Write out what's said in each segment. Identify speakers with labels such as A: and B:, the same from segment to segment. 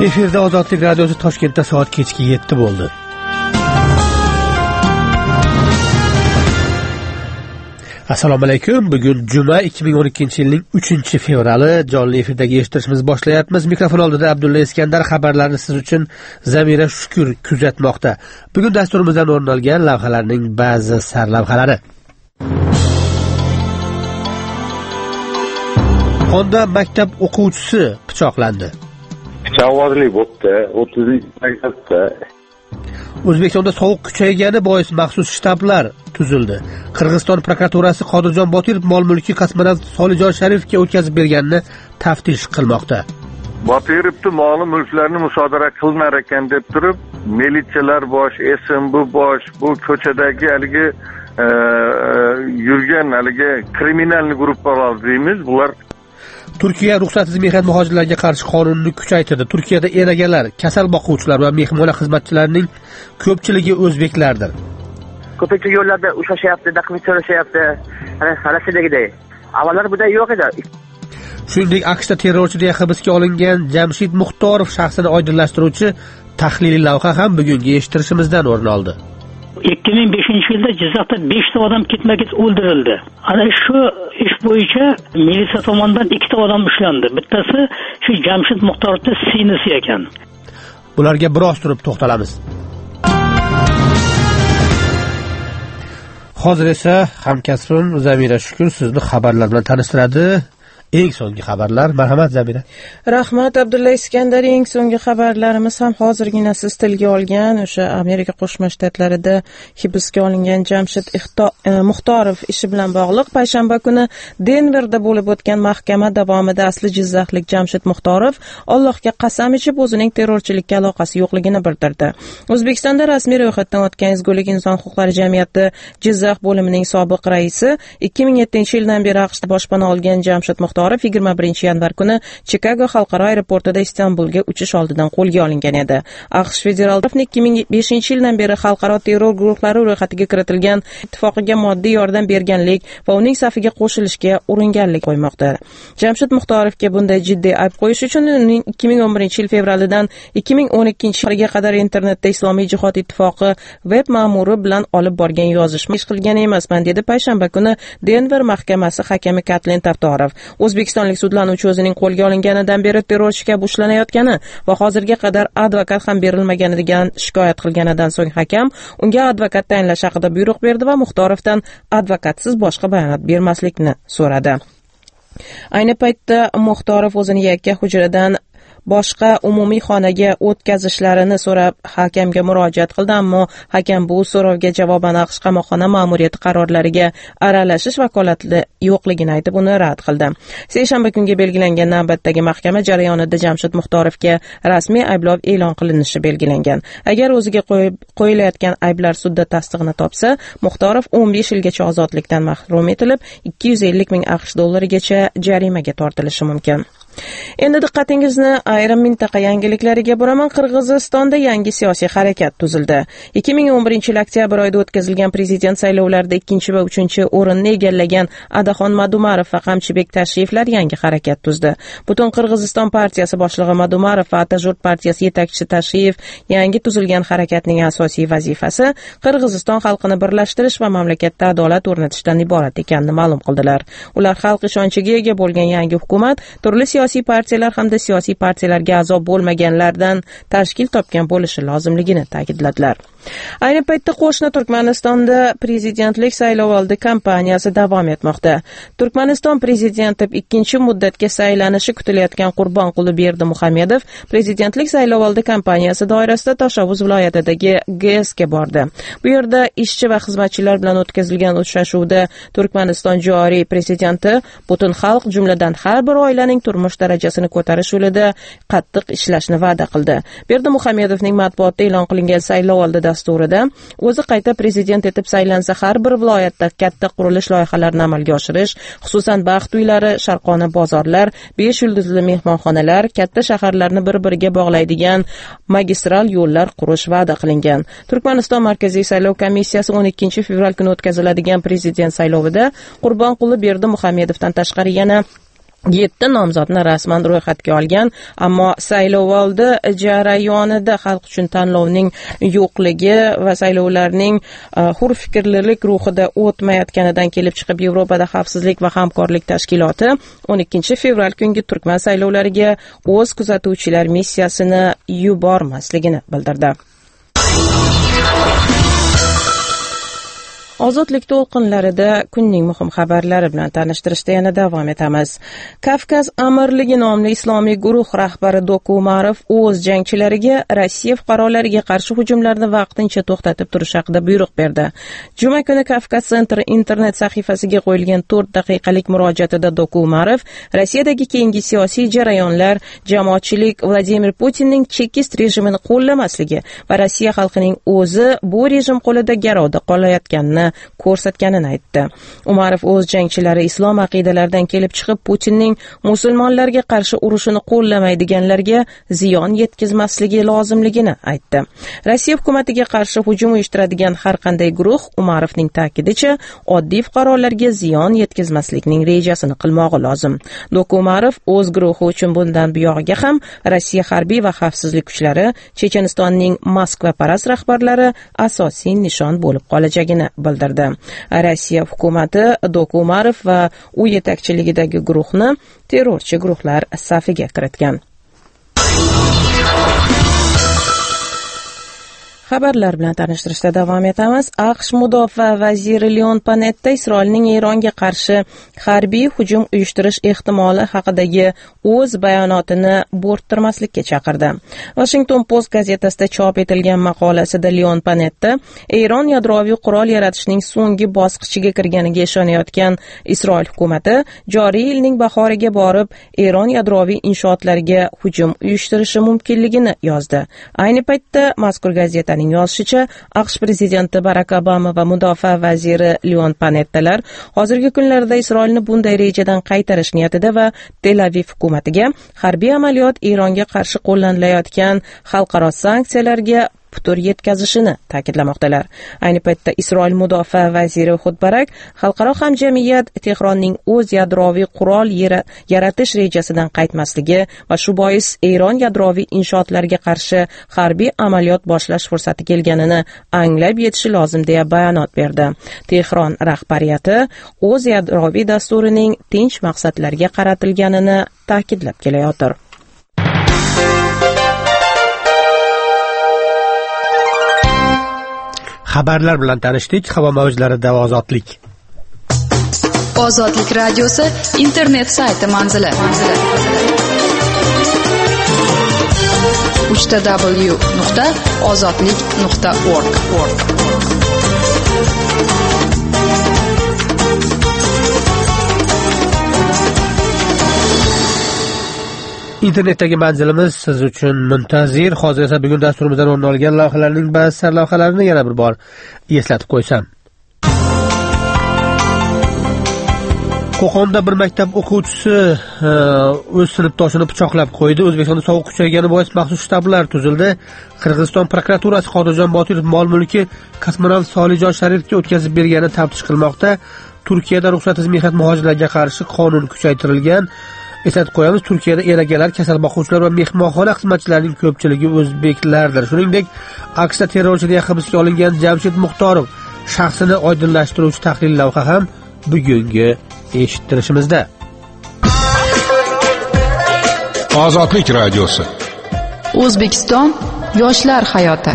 A: Efirde Ozodlik Radyosu Toshkentda soat kechki 7 bo'ldi. Assalomu alaykum. Bugun juma 2012-yilning 3-fevrali. Jonli efirdagi eshittirishimizni boshlayapmiz. Mikrofon oldida Abdulla Iskandar, xabarlarni siz uchun Zamira Shukur kuzatmoqda. Bugun dasturimizdan o'rin olgan lavhalarning ba'zi sarlavhalari. Honda maktab o'quvchisi pichoqlandi.
B: Pichoqbozlik bo'ldi, 30 maktabda.
A: O'zbekistonda sovuq kuchaygani bois maxsus shtablar tuzildi. Qirg'iziston prokuraturasi Qodirjon Botirov mol-mulki kosmonavt Solijon Sharifga o'tkazib berganini taftish qilmoqda.
B: Botirovni mol-mulklarini musodara qilinar ekan deb turib, militsiyalar bosh, SMB bosh, bu ko'chadagi haligi yurgan haligi kriminalni guruhlar deymiz, bular.
A: Turkiya ruxsatsiz mehnat muhojirlarga qarshi qonunni kuchaytirdi. Turkiyada enagalar, kasal boquvchilar va mehmona xizmatchilarining ko'pchiligi o'zbeklardir.
C: Ko'pincha yo'llarda ushlashyapti, daqmit so'rashyapti. Halasidagidek. Avvallar bunday yo'q edi.
A: Shuningdek, AQShda terrorchi deya hibsga olingan Jamshid Muxtorov shaxsini oydinlashtiruvchi tahliliy lavha ham bugungi eshittirishimizdan o'rin oldi.
D: 2005-yilda Jizzaxda 5 ta odam ketma-ket o'ldirildi. Ana shu ish bo'yicha militsiya tomonidan 2 ta odam ushlandi. Bittasi shu Jamshid Muxtorovning singlisi ekan.
A: Bularga biroz turib to'xtalamiz. Hozir esa hamkasbim Zamira Shukur sizni xabarlar bilan tanishtiradi. Eng so'nggi xabarlar. Marhamat Zamira.
E: Rahmat Abdulla Iskandar. Eng so'nggi xabarlarimiz ham hozirgina siz tilga olgan o'sha Amerika Qo'shma Shtatlarida hibsga olingan Jamshid Muxtorov ishi bilan bog'liq. Payshanba kuni Denverda bo'lib o'tgan mahkama davomida asli jizzaxlik Jamshid Muxtorov Allohga qasam ichib o'zining terrorchilikka aloqasi yo'qligini bildirdi. O'zbekistonda rasmiy ro'yxatdan o'tgan Ezgulik inson huquqlari jamiyati Jizzax bo'limining sobiq raisi 2007-yildan beri AQShda boshpana olgan Jamshid Muxtorov 21-yanvar kuni Chikago xalqaro aeroportida Istanbulga uchish oldidan qo'lga olingan edi. AQSh federal tarafini 2005-yildan beri xalqaro terror guruhlari ro'yxatiga kiritilgan ittifoqiga moddiy yordam berganlik va uning safiga qo'shilishga uringanlik qo'ymoqda. Jamshid Muxtorovga bunday jiddiy ayb qo'yish uchun uning 2011-yil fevralidan 2012-yilga qadar internetda Islomiy jihod ittifoqi web ma'muri bilan olib borgan yozishma ish qilgan emasman dedi payshanba kuni Denver mahkamasi hakami Katlin Tartorov. O'zbekistonlik sudlanuvchi o'zining qo'lga olinganidan beri terrorchi kabi ushlanayotgani va hozirga qadar advokat ham berilmaganidan shikoyat qilganidan so'ng hakam unga advokat tayinlash haqida buyruq berdi va Muxtorovdan advokatsiz boshqa bayonot bermaslikni so'radi. Ayni paytda Muxtorov o'zini yakka hujradan boshqa umumiy xonaga o'tkazishlarini so'rab hakamga murojaat qildi, ammo hakam bu so'rovga javoban AQSh qamoqxona ma'muriyati qarorlariga aralashish vakolati yo'qligini aytib uni rad qildi. Seshanba kunga belgilangan navbatdagi mahkama jarayonida Jamshid Muxtorovga rasmiy ayblov e'lon qilinishi belgilangan. Agar o'ziga qo'yilayotgan ayblar sudda tasdig'ini topsa, Muxtorov 15 yilgacha ozodlikdan mahrum etilib, 250 ming AQSh dollarigacha jarimaga tortilishi mumkin. Endi diqqatingizni ayrim mintaqa yangiliklariga buraman. Qirg'izistonda yangi siyosiy harakat tuzildi. 2011-yil oktyabr oyida o'tkazilgan prezident saylovlarida 2 va 3-o'rinni egallagan Adaxon Madumarov va Qamchibek Tashriflar yangi harakat tuzdi. Butun Qirg'iziston partiyasi boshlig'i Madumarov va Atajurt partiyasi yetakchisi Tashrif yangi tuzilgan harakatning asosiy vazifasi Qirg'iziston xalqini birlashtirish va mamlakatda adolat o'rnatishdan iborat ekanini ma'lum qildilar. Ular xalq ishonchiga ega bo'lgan yangi hukumat turli siyosiy partiyalar hamda siyosiy partiyalarga a'zo bo'lmaganlardan tashkil topgan bo'lishi lozimligini ta'kidladilar. Ayni paytda qo'shni Turkmanistonda prezidentlik saylovoldi kampaniyasi davom etmoqda. Turkmaniston prezidenti 2-muddatga saylanishi kutilayotgan Qurbonquli Berdimuhamedov prezidentlik saylovoldi kampaniyasi doirasida Toshovuz viloyatidagi GSga bordi. Bu yerda ishchi va xizmatchilar bilan o'tkazilgan uchrashuvda Turkmaniston joriy prezidenti butun xalq, jumladan har bir oilaning turmush darajasini ko'tarish yo'lida qattiq ishlashni va'da qildi. Berdimuhamedovning matbuotda e'lon qilingan saylovoldi dasturida o'zi qayta prezident etib saylansa har bir viloyatda katta qurilish loyihalarini amalga oshirish, xususan baxt uylari, sharqona bozorlar, 5 yulduzli mehmonxonalar, katta shaharlarni bir-biriga bog'laydigan magistral yo'llar qurish va'da qilingan. Turkmaniston Markaziy saylov komissiyasi 12 fevral kuni o'tkaziladigan prezident saylovida Qurbonquli Berdimuhamedovdan tashqari yana 7 nomzodni rasman ro'yxatga olgan, ammo saylovoldi jarayonida xalq uchun tanlovning yo'qligi va saylovlarning hurfikrlilik ruhida o'tmayotganidan kelib chiqib Yevropada xavfsizlik va hamkorlik tashkiloti 12 fevral kungi turkman saylovlariga o'z kuzatuvchilar missiyasini yubormasligini bildirdi. Ozodlik to'lqinlarida kunning muhim xabarlari bilan tanishtirishda yana davom etamiz. Kavkaz Amirligi nomli islomiy guruh rahbari Doku Umarov o'z jangchilariga Rossiya fuqarolariga qarshi hujumlarni vaqtincha to'xtatib turish haqida buyruq berdi. Juma kuni Kavkaz Center internet sahifasiga qo'yilgan 4 daqiqalik murojaatida Doku Umarov Rossiyadagi keyingi siyosiy jarayonlar, jamoatchilik Vladimir Putinning chekist rejimini qo'llamasligi va Rossiya xalqining o'zi bu rejim qo'lida garovda qolayotganini ko'rsatganini aytdi. Umarov o'z jangchilari islom aqidalaridan kelib chiqib Putinning musulmonlarga qarshi urushini qo'llamaydiganlarga ziyon yetkazmasligi lozimligini aytdi. Rossiya hukumatiga qarshi hujum uyushtiradigan har qanday guruh Umarovning ta'kidicha oddiy fuqarolarga ziyon yetkazmaslikning rejasini qilmog'i lozim. Doku Umarov o'z guruhi uchun bundan buyog'iga ham Rossiya harbiy va xavfsizlik kuchlari Chechenistonning Moskva parast rahbarlari asosiy nishon bo'lib qolajagini bildirdi. Rossiya hukumati Doku Umarov va u yetakchiligidagi guruhni terrorchi guruhlar safiga kiritgan. Xabarlar bilan tanishtirishda davom etamiz. AQSh mudofaa vaziri Leon Panetta Isroilning Eronga qarshi harbiy hujum uyushtirish ehtimoli haqidagi o'z bayonotini bo'rttirmaslikka chaqirdi. Washington Post gazetasida chop etilgan maqolasida Leon Panetta Eron yadroviy qurol yaratishning so'nggi bosqichiga kirganiga ishonayotgan Isroil hukumati joriy yilning bahoriga borib Eron yadroviy inshootlariga hujum uyushtirishi mumkinligini yozdi. Ayni paytda mazkur gazetaning yozishicha, AQSh prezidenti Barack Obama va mudofaa vaziri Leon Panettalar hozirgi kunlarda Isroilni bunday rejadan qaytarish niyatida va Tel Aviv hukumatiga harbiy amaliyot Eronga qarshi qo'llanilayotgan xalqaro sanksiyalarga putur yetkazishini ta'kidlamoqdalar. Ayni paytda Isroil mudofaa vaziri Ehud Barak xalqaro hamjamiyat Tehronning o'z yadroviy qurol yaratish rejasidan qaytmasligi va shu bois Eron yadroviy inshootlariga qarshi harbiy amaliyot boshlash fursati kelganini anglab yetishi lozim deya bayonot berdi. Tehron rahbariyati o'z yadroviy dasturining tinch maqsadlarga qaratilganini ta'kidlab kelayotir.
A: Xabarlar bilan tanishdik. Havo mavjlarida ozodlik.
F: Ozodlik radiosi internet sayti manzili. www.ozodlik.org.
A: Internetdagi manzilimiz siz uchun muntazir. Hozir esa bugun dasturimizdan o'rin olgan lavhalarning ba'zi sarlavhalarini yana bir bor eslatib qo'ysam. Qo'qonda bir maktab o'quvchisi o'z sinfdoshini pichoqlab qo'ydi. O'zbekistonda sovuq kuchaygani bois maxsus shtablar tuzildi. Qirg'iziston prokuraturasi Qodirjon Botirov mol-mulki kosmonavt Solijon Sharifga o'tkazib bergani taftish qilmoqda. Turkiyada ruxsatsiz mehnat muhojirlarga qarshi qonun kuchaytirilgan. Eslatib qo'yamiz, Turkiyada eragalar, kasal boquvchilar va mehmonxona xizmatchilarining ko'pchiligi o'zbeklardir. Shuningdek, aksda terrorchi deya hibsga olingan Jamshid Muxtorov shaxsini oydinlashtiruvchi tahlil lavha ham bugungi eshittirishimizda.
G: Ozodlik radiosi.
F: O'zbekiston yoshlar hayoti.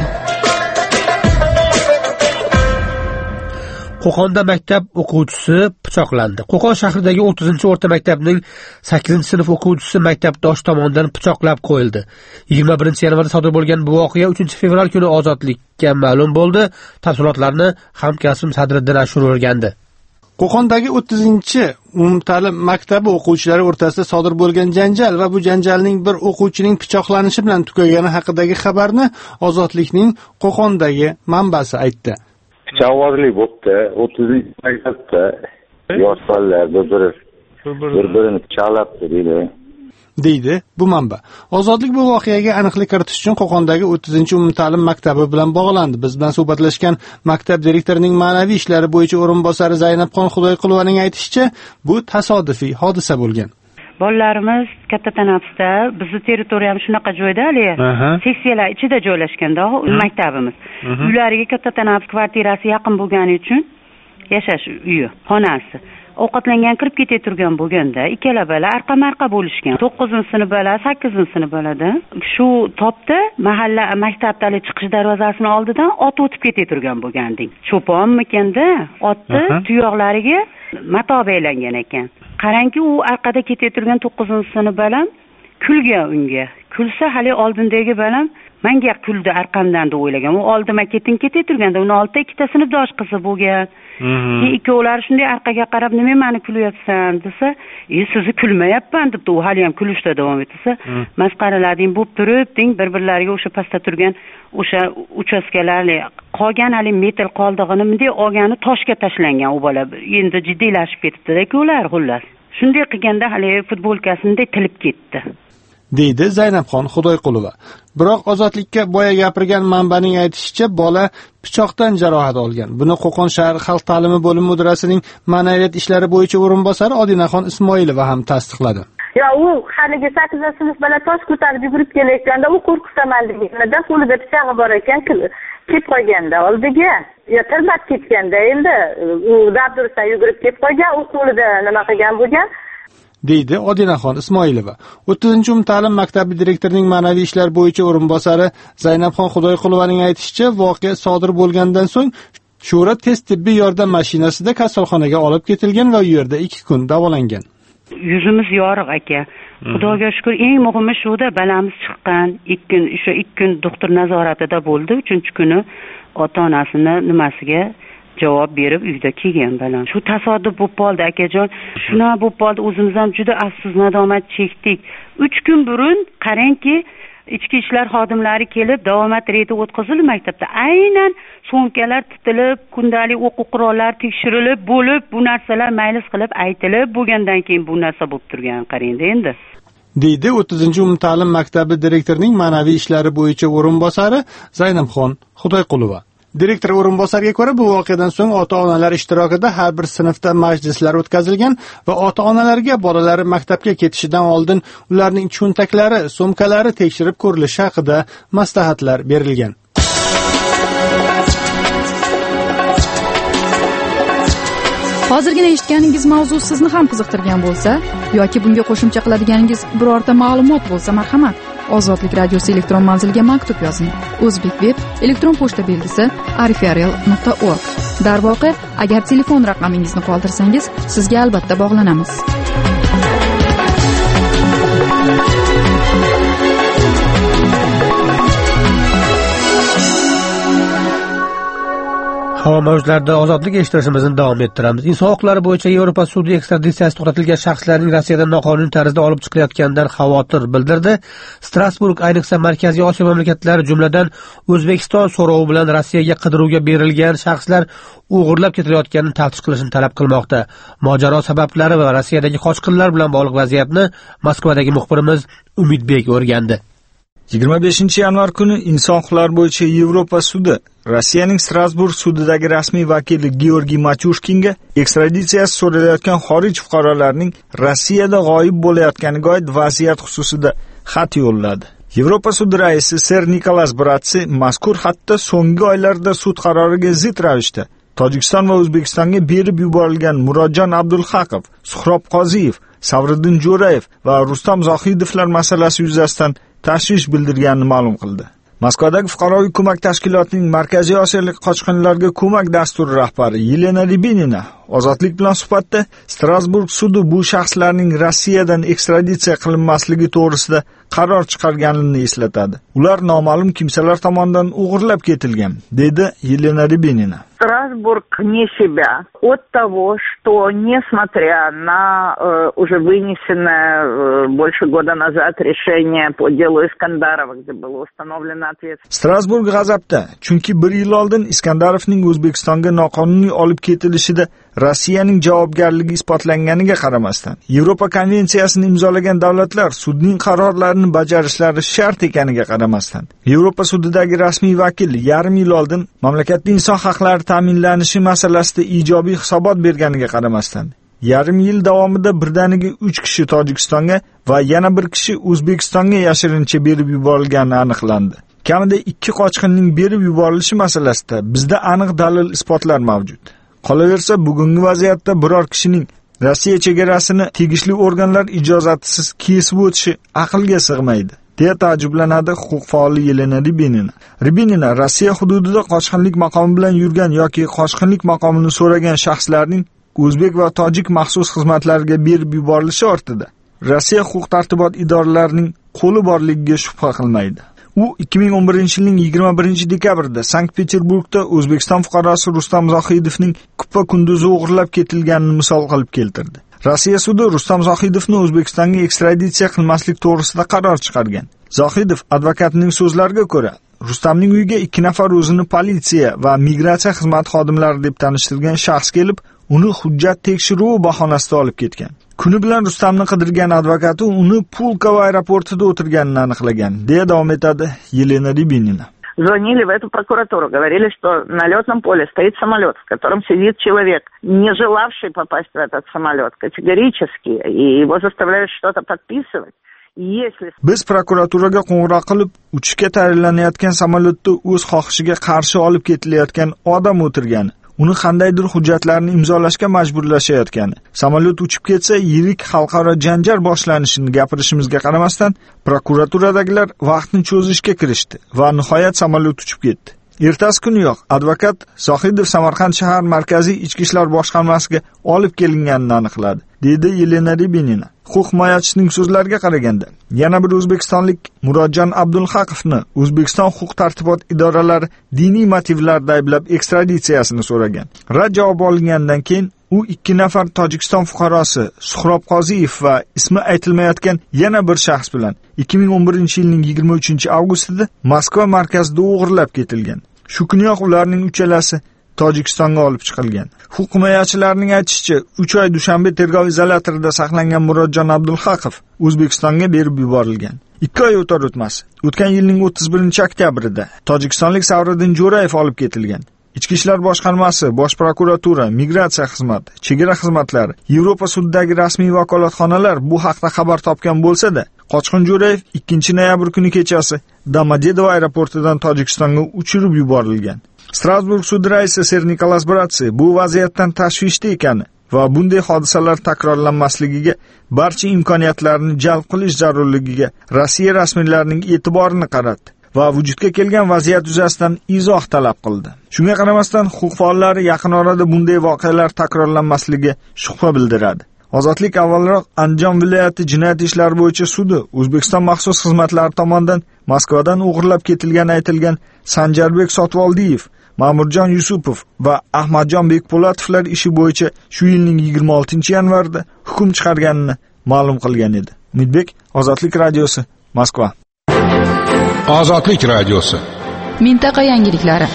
A: Qo'qonda maktab o'quvchisi pichoqlandi. Qo'qon shahridagi 30-o'rta maktabning 8-sinf o'quvchisi maktabdosh tomonidan pichoqlab qo'yildi. 21-yanvarda sodir bo'lgan bu voqea 3-fevral kuni ozodlikka ma'lum bo'ldi. Tafsilotlarni hamkasbim Sadriddin Ashur o'rgandi.
H: Qo'qondagi 30-umumta'lim maktabi o'quvchilari o'rtasida sodir bo'lgan janjal va bu janjalning bir o'quvchining pichoqlanishi bilan tugagani haqidagi xabarni Ozodlikning Qo'qondagi manbasi aytdi.
B: Pichoqbozlik bo'libdi. 30-maktabda yosh bolalar bir-birini pichoqlabdi
H: deydi bu manba. Ozodlik bu voqeaga aniqlik kiritish uchun Qo'qondagi 30-umumta'lim maktabi bilan bog'landi. Biz bilan suhbatlashgan maktab direktorining ma'naviy ishlari bo'yicha o'rinbosari Zaynabxon Xudoyqulovaning aytishicha, bu tasodifiy hodisa bo'lgan.
I: bolalarimiz katta tanaffusda, bizni territoriyamiz shunaqa joyda, haligi seksiyalar ichida joylashganda maktabimiz. Uylariga katta tanaffus kvartirasi yaqin bo'lgani uchun yashash uyi, xonasi. Ovqatlangan kirib ketib turgan bo'lganda ikkala bola arqa-marqa bo'lishgan. 9-sinf bola, 8-sinf bolada shu topda mahalla maktabdan chiqish darvozasining oldidan ot o'tib ketib turgan bo'lganding. Cho'ponmikanda otni tuyoqlariga mato beylangan ekan. Qarangki, u orqada ketib turgan 9-sinf bolam kulgan unga. Kulsa hali oldindagi bolam menga kuldi arqamdan deb o'ylagan. U oldima ketib turganda uni oldida ikkita sinfdosh qizi bo'lgan. Ikkovlari shunday orqaga qarab, "Nima meni kulyapsan?" desa, "Sizni kulmayapman" deb u hali ham kulishda davom etsa, masqaralading bo'lib turib, deng bir-birlariga o'sha pastda turgan o'sha uchastkalarni qolgan hali metal qoldig'ini bunday olgani toshga tashlangan u bola. Endi jiddiylashib ketibdi-da ular xullas. Shunday qilganda hali futbolkasini tilib ketdi.
H: deydi Zaynabxon Xudoyqulova. Biroq Ozodlikka boya gapirgan manbaning aytishicha, bola pichoqdan jarohat olgan. Buni Qo'qon shahar xalq ta'limi bo'limi mudirasining ma'naviyat ishlari bo'yicha o'rinbosari Odinaxon Ismoilova ham tasdiqladi.
J: Ya u haligi 8-sinf bola tosh ko'tarib yugurib kelayotganda u qo'rqitamanligida qo'lida pichog'i bor ekan, kelib qolganda oldiga. Ya tilmat ketganda endi u dabdursa yugurib kelib qolgan, u qo'lida nima qilgan bo'lgan?
H: deydi Odinaxon Ismoilova. 30-umumta'lim maktabi direktorining ma'naviy ishlar bo'yicha o'rinbosari Zaynabxon Xudoyqulovaning aytishicha, voqea sodir bo'lgandan so'ng Sho'ra tez tibbiy yordam mashinasida kasalxonaga olib ketilgan va u yerda 2 kun davolangan.
I: Yuzimiz yorug' aka. Xudoga shukr, eng muhimi shuda balamiz chiqqan. 2 kun doktor nazoratida bo'ldi. 3-kuni ota-onasini nimasiga javob berib uyda kelgan balam. Shu tasodif bo'lib qoldi akajon. Shuna bo'lib qoldi, o'zimiz ham juda afsus, nadomat chekdik. 3 kun burun qarangki, ichki ishlar xodimlari kelib davomat reydi o'tkazildi maktabda. Aynan so'mkalar titilib, kundalik o'quv qurollar tekshirilib bo'lib, bu narsalar maylis qilib aytilib bo'lgandan keyin bu narsa bo'lib turgan qarangda endi.
H: deydi 30-umumta'lim maktabi direktorining ma'naviy ishlari bo'yicha o'rinbosari Zaynabxon Xudoyqulova. Direktor o'rinbosariga ko'ra, bu voqeadan so'ng ota-onalar ishtirokida har bir sinfda majlislar o'tkazilgan va ota-onalarga bolalari maktabga ketishidan oldin ularning cho'ntaklari, so'mkalari tekshirib ko'rilishi haqida maslahatlar berilgan.
F: Hozirgina eshitganingiz mavzu sizni ham qiziqtirgan bo'lsa yoki bunga qo'shimcha qiladiganingiz birorta ma'lumot bo'lsa, marhamat, Ozodlik radiosi elektron manziliga maktub yozing. O'zbekveb elektron pochta belgisi arifiarel.org. Darvoqe, agar telefon raqamingizni qoldirsangiz, sizga albatta bog'lanamiz.
A: Havo mavjlarida ozodlik eshittirishimizni davom ettiramiz. Inson huquqlari bo'yicha Yevropa sudi ekstraditsiyasi to'xtatilgan shaxslarning Rossiyadan noqonuniy tarzda olib chiqilayotganidan xavotir bildirdi. Strasburg ayniqsa Markaziy Osiyo mamlakatlari, jumladan O'zbekiston so'rovi bilan Rossiyaga qidiruvga berilgan shaxslar o'g'irlab ketilayotganini taftish qilishni talab qilmoqda. Mojaro sabablari va Rossiyadagi qochqinlar bilan bog'liq vaziyatni Moskvadagi muxbirimiz Umidbek o'rgandi.
K: 25 yanvar kuni Inson huquqlari bo'yicha Yevropa sudi Rossiyaning Strasburg sudidagi rasmiy vakili Georgiy Matyushkinga ekstraditsiya so'ralayotgan xorij fuqarolarining Rossiyada g'oyib bo'layotganiga oid vaziyat xususida xat yo'lladi. Yevropa sudi raisi Ser Nikolas Bratsi mazkur xatda so'nggi oylarda sud qaroriga zid ravishda Tojikiston va O'zbekistonga berib yuborilgan Murodjon Abdulhaqov, Suhrob Qoziyev, Savriddin Jo'rayev va Rustam Zohidovlar masalasi yuzasidan tashvish bildirganini ma'lum qildi. Moskvadagi fuqaroviy ko'mak tashkilotining Markaziy Osiyolik qochqinlarga ko'mak dasturi rahbari Yelena Ribinina Ozodlik bilan suhbatda Strasburg sudi bu shaxslarning Rossiyadan ekstraditsiya qilinmasligi to'g'risida qaror chiqarganini eslatadi. Ular noma'lum kimsalar tomonidan o'g'irlab ketilgan, dedi Yelena Ribinina.
J: Страсбург вне себя от того, что, несмотря на уже вынесенное больше года назад решение по делу Искандарова, где было установлено ответственность.
K: Strasburg g'azabda, chunki 1 yil oldin Iskandarovning O'zbekistonga noqonuniy olib ketilishida Rossiyaning javobgarligi isbotlanganiga qaramasdan, Yevropa konvensiyasini imzolagan davlatlar sudning qarorlarini bajarishlari shart ekaniga qaramasdan, Yevropa sudidagi rasmiy vakil yarim yil oldin mamlakatda inson huquqlari ta'minlanishi masalasida ijobiy hisobot berganiga qaramasdan, yarim yil davomida birdaniga 3 kishi Tojikistonga va yana bir kishi O'zbekistonga yashirincha berib yuborilgani aniqlandi. Kamida 2 qochqinning berib yuborilishi masalasida bizda aniq dalil isbotlar mavjud. Qolaversa, bugungi vaziyatda biror kishining Rossiya chegarasini tegishli organlar ijozatisiz kesib o'tishi aqlga sig'maydi, deya ta'jublanadi huquq faoli Yelena Ribinina. Ribinina Rossiya hududida qochqinlik maqomi bilan yurgan yoki qochqinlik maqomini so'ragan shaxslarning o'zbek va tojik maxsus xizmatlariga berib yuborilishi ortida Rossiya huquq-tartibot idoralarining qo'li borligiga shubha qilmaydi. U 2011-yilning 21-dekabrida Sankt-Peterburgda O'zbekiston fuqarosi Rustam Zohidovning kupa kunduzi o'g'irlab ketilganini misol qilib keltirdi. Rossiya sudi Rustam Zohidovni O'zbekistonga ekstraditsiya qilmaslik to'g'risida qaror chiqargan. Zohidov advokatining so'zlariga ko'ra, Rustamning uyiga 2 nafar o'zini politsiya va migratsiya xizmati xodimlari deb tanishtirgan shaxs kelib, uni hujjat tekshiruvi bahonasida olib ketgan. Kuni bilan Rustamni qidirgan advokati uni Pulkovo aeroportida o'tirganini aniqlagan, deya davom etadi Yelena Ribinina.
L: Звонили в эту прокуратуру, говорили, что на летном поле стоит самолет, в котором сидит человек, не желавший попасть в этот самолет категорически, и его заставляют что-то подписывать.
K: Biz prokuraturaga qo'ng'iroq qilib, uchishga tayyorlanayotgan samolyotda o'z xohishiga qarshi olib ketilayotgan odam o'tirgani, uni qandaydir hujjatlarni imzolashga majburlashayotgani, samolyot uchib ketsa yirik xalqaro janjal boshlanishini gapirishimizga qaramasdan, prokuraturadagilar vaqtni cho'zishga kirishdi va nihoyat samolyot uchib ketdi. Ertasi kuniyoq advokat Zohidov Samarqand shahar markaziy ichki ishlar boshqarmasiga olib kelinganini aniqladi, dedi Yelena Ribinina. Huquq himoyachisining so'zlariga qaraganda, yana bir o'zbekistonlik Murodjon Abdulhaqovni O'zbekiston huquq-tartibot idoralari diniy motivlarda ayblab ekstraditsiyasini so'ragan. Rad javobi olingandan keyin u 2 nafar Tojikiston fuqarosi Suhrob Qoziyev va ismi aytilmayotgan yana bir shaxs bilan 2011-yilning 23-avgustida Moskva markazida o'g'irlab ketilgan. Shu kuniyoq ularning uchalasi Tojikistonga olib chiqilgan. Huquq himoyachilarining aytishicha, 3 oy Dushanbe tergov izolyatorida saqlangan Murodjon Abdulhaqov O'zbekistonga berib yuborilgan. 2 oy o'tar o'tmas, o'tgan yilning 31-oktyabrida tojikistonlik Savriddin Jo'rayev olib ketilgan. Ichki ishlar boshqarmasi, Bosh prokuratura, migratsiya xizmati, chegara xizmatlari, Yevropa sudidagi rasmiy vakolatxonalar bu haqda xabar topgan bo'lsa-da, qochqin Jo'rayev 2-noyabr kuni kechasi Domodedovo aeroportidan Tojikistonga uchirib yuborilgan. Strasburg sudi raisi Ser Nikolas Bratsi bu vaziyatdan tashvishda ekani va bunday hodisalar takrorlanmasligiga barcha imkoniyatlarni jalb qilish zarurligiga Rossiya rasmiylarining e'tiborini qaratdi va vujudga kelgan vaziyat yuzasidan izoh talab qildi. Shunga qaramasdan huquq faollari yaqin orada bunday voqealar takrorlanmasligiga shubha bildiradi. Ozodlik avvalroq Andijon viloyati jinoyat ishlari bo'yicha sudi O'zbekiston maxsus xizmatlari tomonidan Moskvadan o'g'irlab ketilgan aytilgan Sanjarbek Sotvoldiyev, Ma'murjon Yusupov va Ahmadjon Bekpo'latovlar ishi bo'yicha shu yilning 26-yanvarida hukm chiqarganini ma'lum qilgan edi. Umidbek, Ozodlik radiosi, Moskva.
G: Ozodlik radiosi.
F: Mintaqa yangiliklari.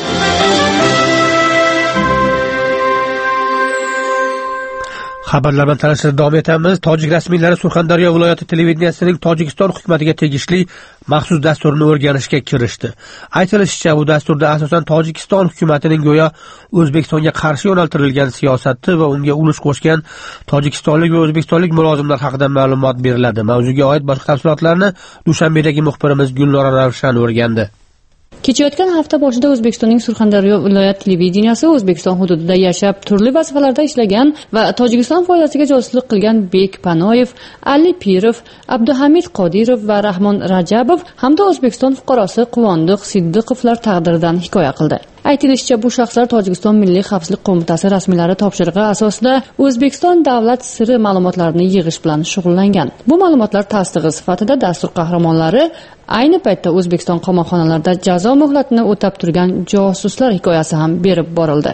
A: Xabarlar bilan tanishib davom etamiz. Tojik rasmiylari Surxondaryo viloyati televideniyasining Tojikiston hukumatiga tegishli maxsus dasturini o'rganishga kirishdi. Aytilishicha, bu dasturda asosan Tojikiston hukumatining go'yo O'zbekistonga qarshi yo'naltirilgan siyosati va unga ulush qo'shgan tojikistonlik va o'zbekistonlik mulozimlar haqida ma'lumot beriladi. Mavzuga oid boshqa tafsilotlarni Dushanbedagi muxbirimiz Gulnora Ravshan o'rgandi.
M: Kechayotgan hafta boshida O'zbekistonning Surxondaryo viloyat televideniyasi O'zbekiston hududida yashab, turli vazifalarda ishlagan va Tojikiston foydasiga josuslik qilgan Bek Panoyev, Ali Pirov, Abduhamid Qodirov va Rahmon Rajabov hamda O'zbekiston fuqarosi Quvondiq Siddiqovlar taqdiridan hikoya qildi. Aytilishicha, bu shaxslar Tojikiston Milliy xavfsizlik qo'mitasi rasmiylari topshirig'i asosida O'zbekiston davlat siri ma'lumotlarini yig'ish bilan shug'ullangan. Bu ma'lumotlar tasdig'i sifatida dastur qahramonlari ayni paytda O'zbekiston qamoqxonalarida jazo muhlatini o'tab turgan josuslar hikoyasi ham berib borildi.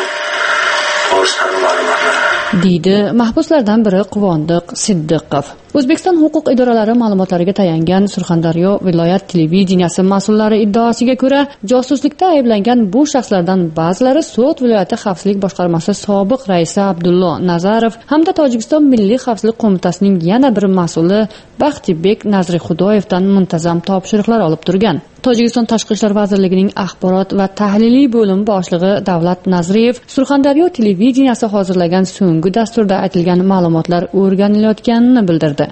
M: deydi mahbuslardan biri Quvondiq Siddiqov. O'zbekiston huquq idoralari ma'lumotlariga tayangan Surxondaryo viloyat televideniyasi mas'ullari iddaosiga ko'ra, josuslikda ayblangan bu shaxslardan ba'zilari So'g'd viloyati xavfsizlik boshqarmasi sobiq raisi Abdullo Nazarov hamda Tojikiston Milliy xavfsizlik qo'mitasining yana bir mas'uli Baxtibek Nazrixudoyevdan muntazam topshiriqlar olib turgan. Tojikiston Tashqi ishlar vazirligining axborot va tahliliy bo'limi boshlig'i Davlat Nazriyev Surxondaryo televideniyasi hozirlagan so'nggi dasturda aytilgan ma'lumotlar o'rganilayotganini bildirdi.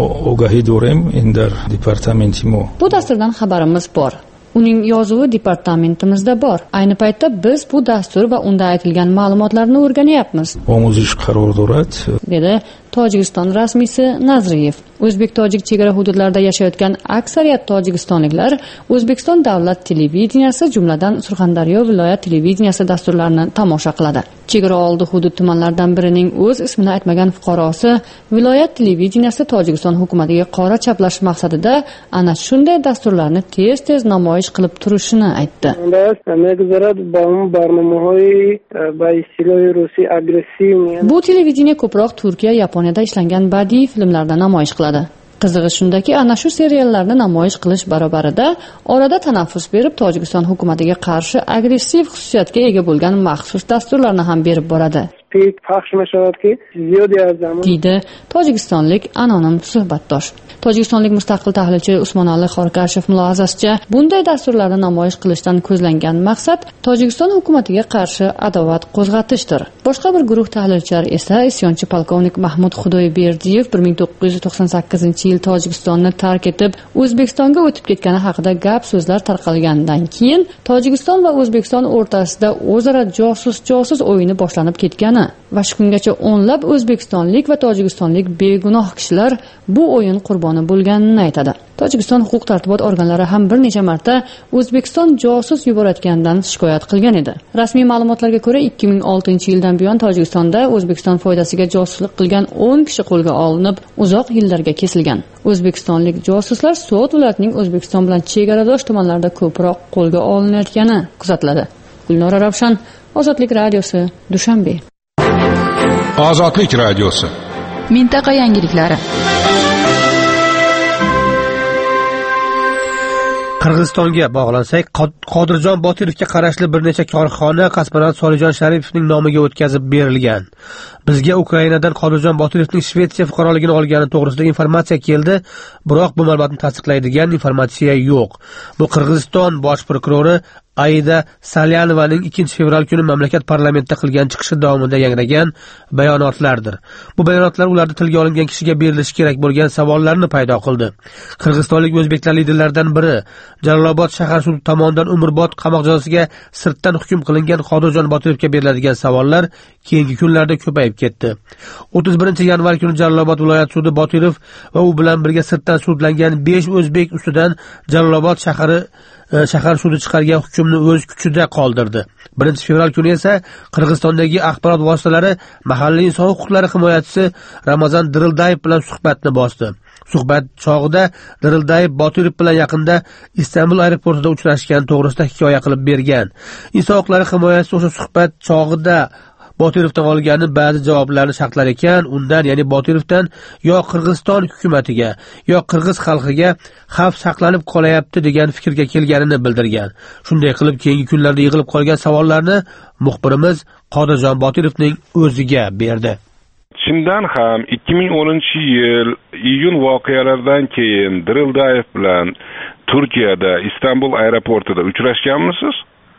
M: Bu dasturdan xabarimiz bor. Uning yozuvi departamentimizda bor. Ayni paytda biz bu dastur va unda aytilgan ma'lumotlarni o'rganyapmiz, dedi Tojikiston rasmiysi Nazriyev. O'zbek-tojik chegara hududlarida yashayotgan aksariyat tojikistonliklar O'zbekiston davlat televideniyasi, jumladan Surxondaryo viloyat televideniyasi dasturlarini tomosha qiladi. Chegara oldi hudud tumanlaridan birining o'z ismini aytmagan fuqarosi viloyat televideniyasi Tojikiston hukumatiga qora chaplash maqsadida ana shunday dasturlarni tez-tez namoyish qilib turishini aytdi. Bu televideniya ko'proq Turkiya, Yaponiyada ishlangan badiiy filmlarda namoyish qiladi. Qizig'i shundaki, ana shu seriallarni namoyish qilish barobarida orada tanaffus berib, Tojikiston hukumatiga qarshi agressiv xususiyatga ega bo'lgan maxsus dasturlarni ham berib boradi, deydi tojikistonlik anonim suhbatdosh. Tojikistonlik mustaqil tahlilchi Usmonali Xorkashev mulohazasicha, bunday dasturlarni namoyish qilishdan ko'zlangan maqsad Tojikiston hukumatiga qarshi adovat qo'zg'atishdir. Boshqa bir guruh tahlilchilar esa isyonchi polkovnik Mahmud Xudoyberdiyev 1998-yil Tojikistonni tark etib, O'zbekistonga o'tib ketgani haqida gap so'zlar tarqalgandan keyin Tojikiston va O'zbekiston o'rtasida o'zaro josus o'yini boshlanib ketgani va shu kungacha o'nlab o'zbekistonlik va tojikistonlik begunoh kishilar bu o'yin qurboni bo'lganini aytadi. Tojikiston huquq tartibot organlari ham bir necha marta O'zbekiston josus yuborayotganidan shikoyat qilgan edi. Rasmiy ma'lumotlarga ko'ra, 2006-yildan buyon Tojikistonda O'zbekiston foydasiga josuslik qilgan 10 kishi qo'lga olinib, uzoq yillarga kesilgan. O'zbekistonlik josuslar So'g'd viloyatining O'zbekiston bilan chegaradosh tumanlarida ko'proq qo'lga olinayotgani kuzatiladi. Gulnora Ravshan, Ozodlik radiosi, Dushanbe.
G: Ozodlik radiosi.
F: Mintaqa yangiliklari.
A: Qirg'izistonga bog'lansak, Qodirjon Botirovga qarashli bir necha korxona kosmonavt Solijon Sharipovning nomiga o'tkazib berilgan. Bizga Ukrainadan Qodirjon Botirovning Shvetsiya fuqaroligini olgani to'g'risida informatsiya keldi, biroq bu ma'lumotni tasdiqlaydigan informatsiya yo'q. Bu Qirg'iziston bosh prokurori Aida Salyanovaning 2-fevral kuni mamlakat parlamentida qilgan chiqishi davomida yangragan bayonotlardir. Bu bayonotlar ularda tilga olingan kishiga berilishi kerak bo'lgan savollarni paydo qildi. Qirg'izistonlik o'zbeklar liderlaridan biri Jalolobod shahar sudi tomonidan umrbod qamoq jazosiga sirtdan hukm qilingan Qodirjon Botirovga beriladigan savollar keyingi kunlarda ko'payib ketdi. 31-yanvar kuni Jalolobod viloyat sudi Botirov va u bilan birga sirtdan sudlangan 5 o'zbek ustidan Jalolobod shahar sudi chiqargan hukmni o'z kuchida qoldirdi. 1-fevral kuni esa Qirg'izistondagi axborot vositalari mahalliy inson huquqlari himoyachisi Ramazan Dirildayev bilan suhbatni bosdi. Suhbat chog'ida Dirildayev Botirov bilan yaqinda Istanbul aeroportida uchrashgan to'g'risida hikoya qilib bergan. Inson huquqlari himoyachisi o'sha suhbat chog'ida Botirovdan olgani ba'zi javoblarni shartlar ekan, undan, ya'ni Botirovdan yo Qirg'iziston hukumatiga, yo qirg'iz xalqiga xavf saqlanib qolayapti degan fikrga kelganini bildirgan. Shunday qilib, keyingi kunlarda yig'ilib qolgan savollarni muxbirimiz Qodirjon Botirovning o'ziga berdi.
N: Chindan ham 2010-yil iyun voqealaridan keyin Dirildayev bilan Turkiyada Istanbul aeroportida uchrashganmisiz?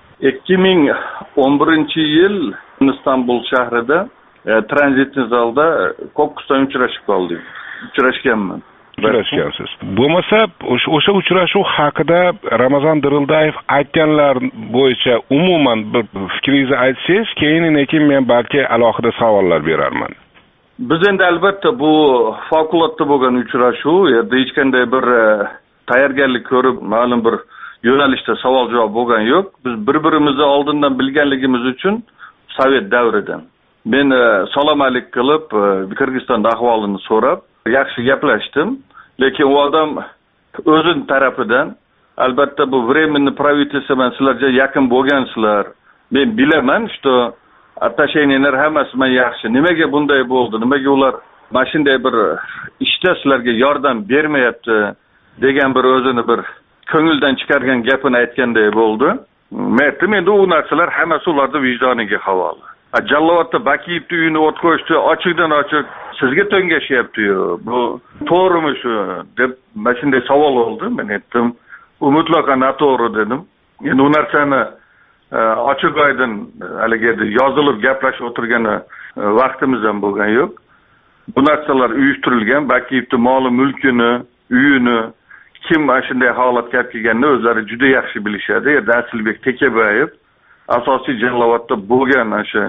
B: 2011-yil İstanbul shahrida tranzitni zalda Kokusdan uchrashganman.
N: Uchrashgansiz. Bo'lmasa o'sha uchrashuv haqida Ramazan Dirildayev aytganlar bo'yicha umuman bir fikringizni aytsangiz, keyin men balki alohida savollar berarman.
B: Biz endi albatta bu favqulodda bo'lgan uchrashuv, yerda hech qanday bir tayyorgarlik ko'rib, ma'lum bir yo'nalishda savol javob bo'lgan yo'q. Biz bir-birimizni oldindan bilganligimiz uchun Sovet davridan. Men salom alik qilib, Qirg'iziston ahvolini so'rab, yaxshi gaplashdim. Lekin u odam o'zining tarafidan, albatta bu временный правительство bilan sizlarga yaqin bo'lgansizlar. Men bilaman, что отношениялар hammasi yaxshi. Nimaga bunday bo'ldi? Nimaga ular mana shunday bir ishda sizlarga yordam bermayapti degan bir o'zini bir ko'ngildan chiqargan gapini aytganday bo'ldi. Men aytdim, endi u narsalar hammasi ularning vijdoniga havola. Jallovotda Bakiyevni uyini o't qo'yishdi, ochiqdan ochiq sizga to'ngashyapti-yu. Bu to'g'rimi shu deb mana shunday savol oldi. Men aytdim, u mutlaqo noto'g'ri dedim. Endi u narsani ochiq oydin haligi yozilib gaplashib o'tirgani vaqtimiz ham bo'lgan yo'q. Bu narsalar uyushtirilgan, Bakiyevni moli mulkini, uyini kim mana shunday holatga olib kelganini o'zlari juda yaxshi bilishadi. Asilbek Tekebayev asosiy Jallovotda bo'lgan o'sha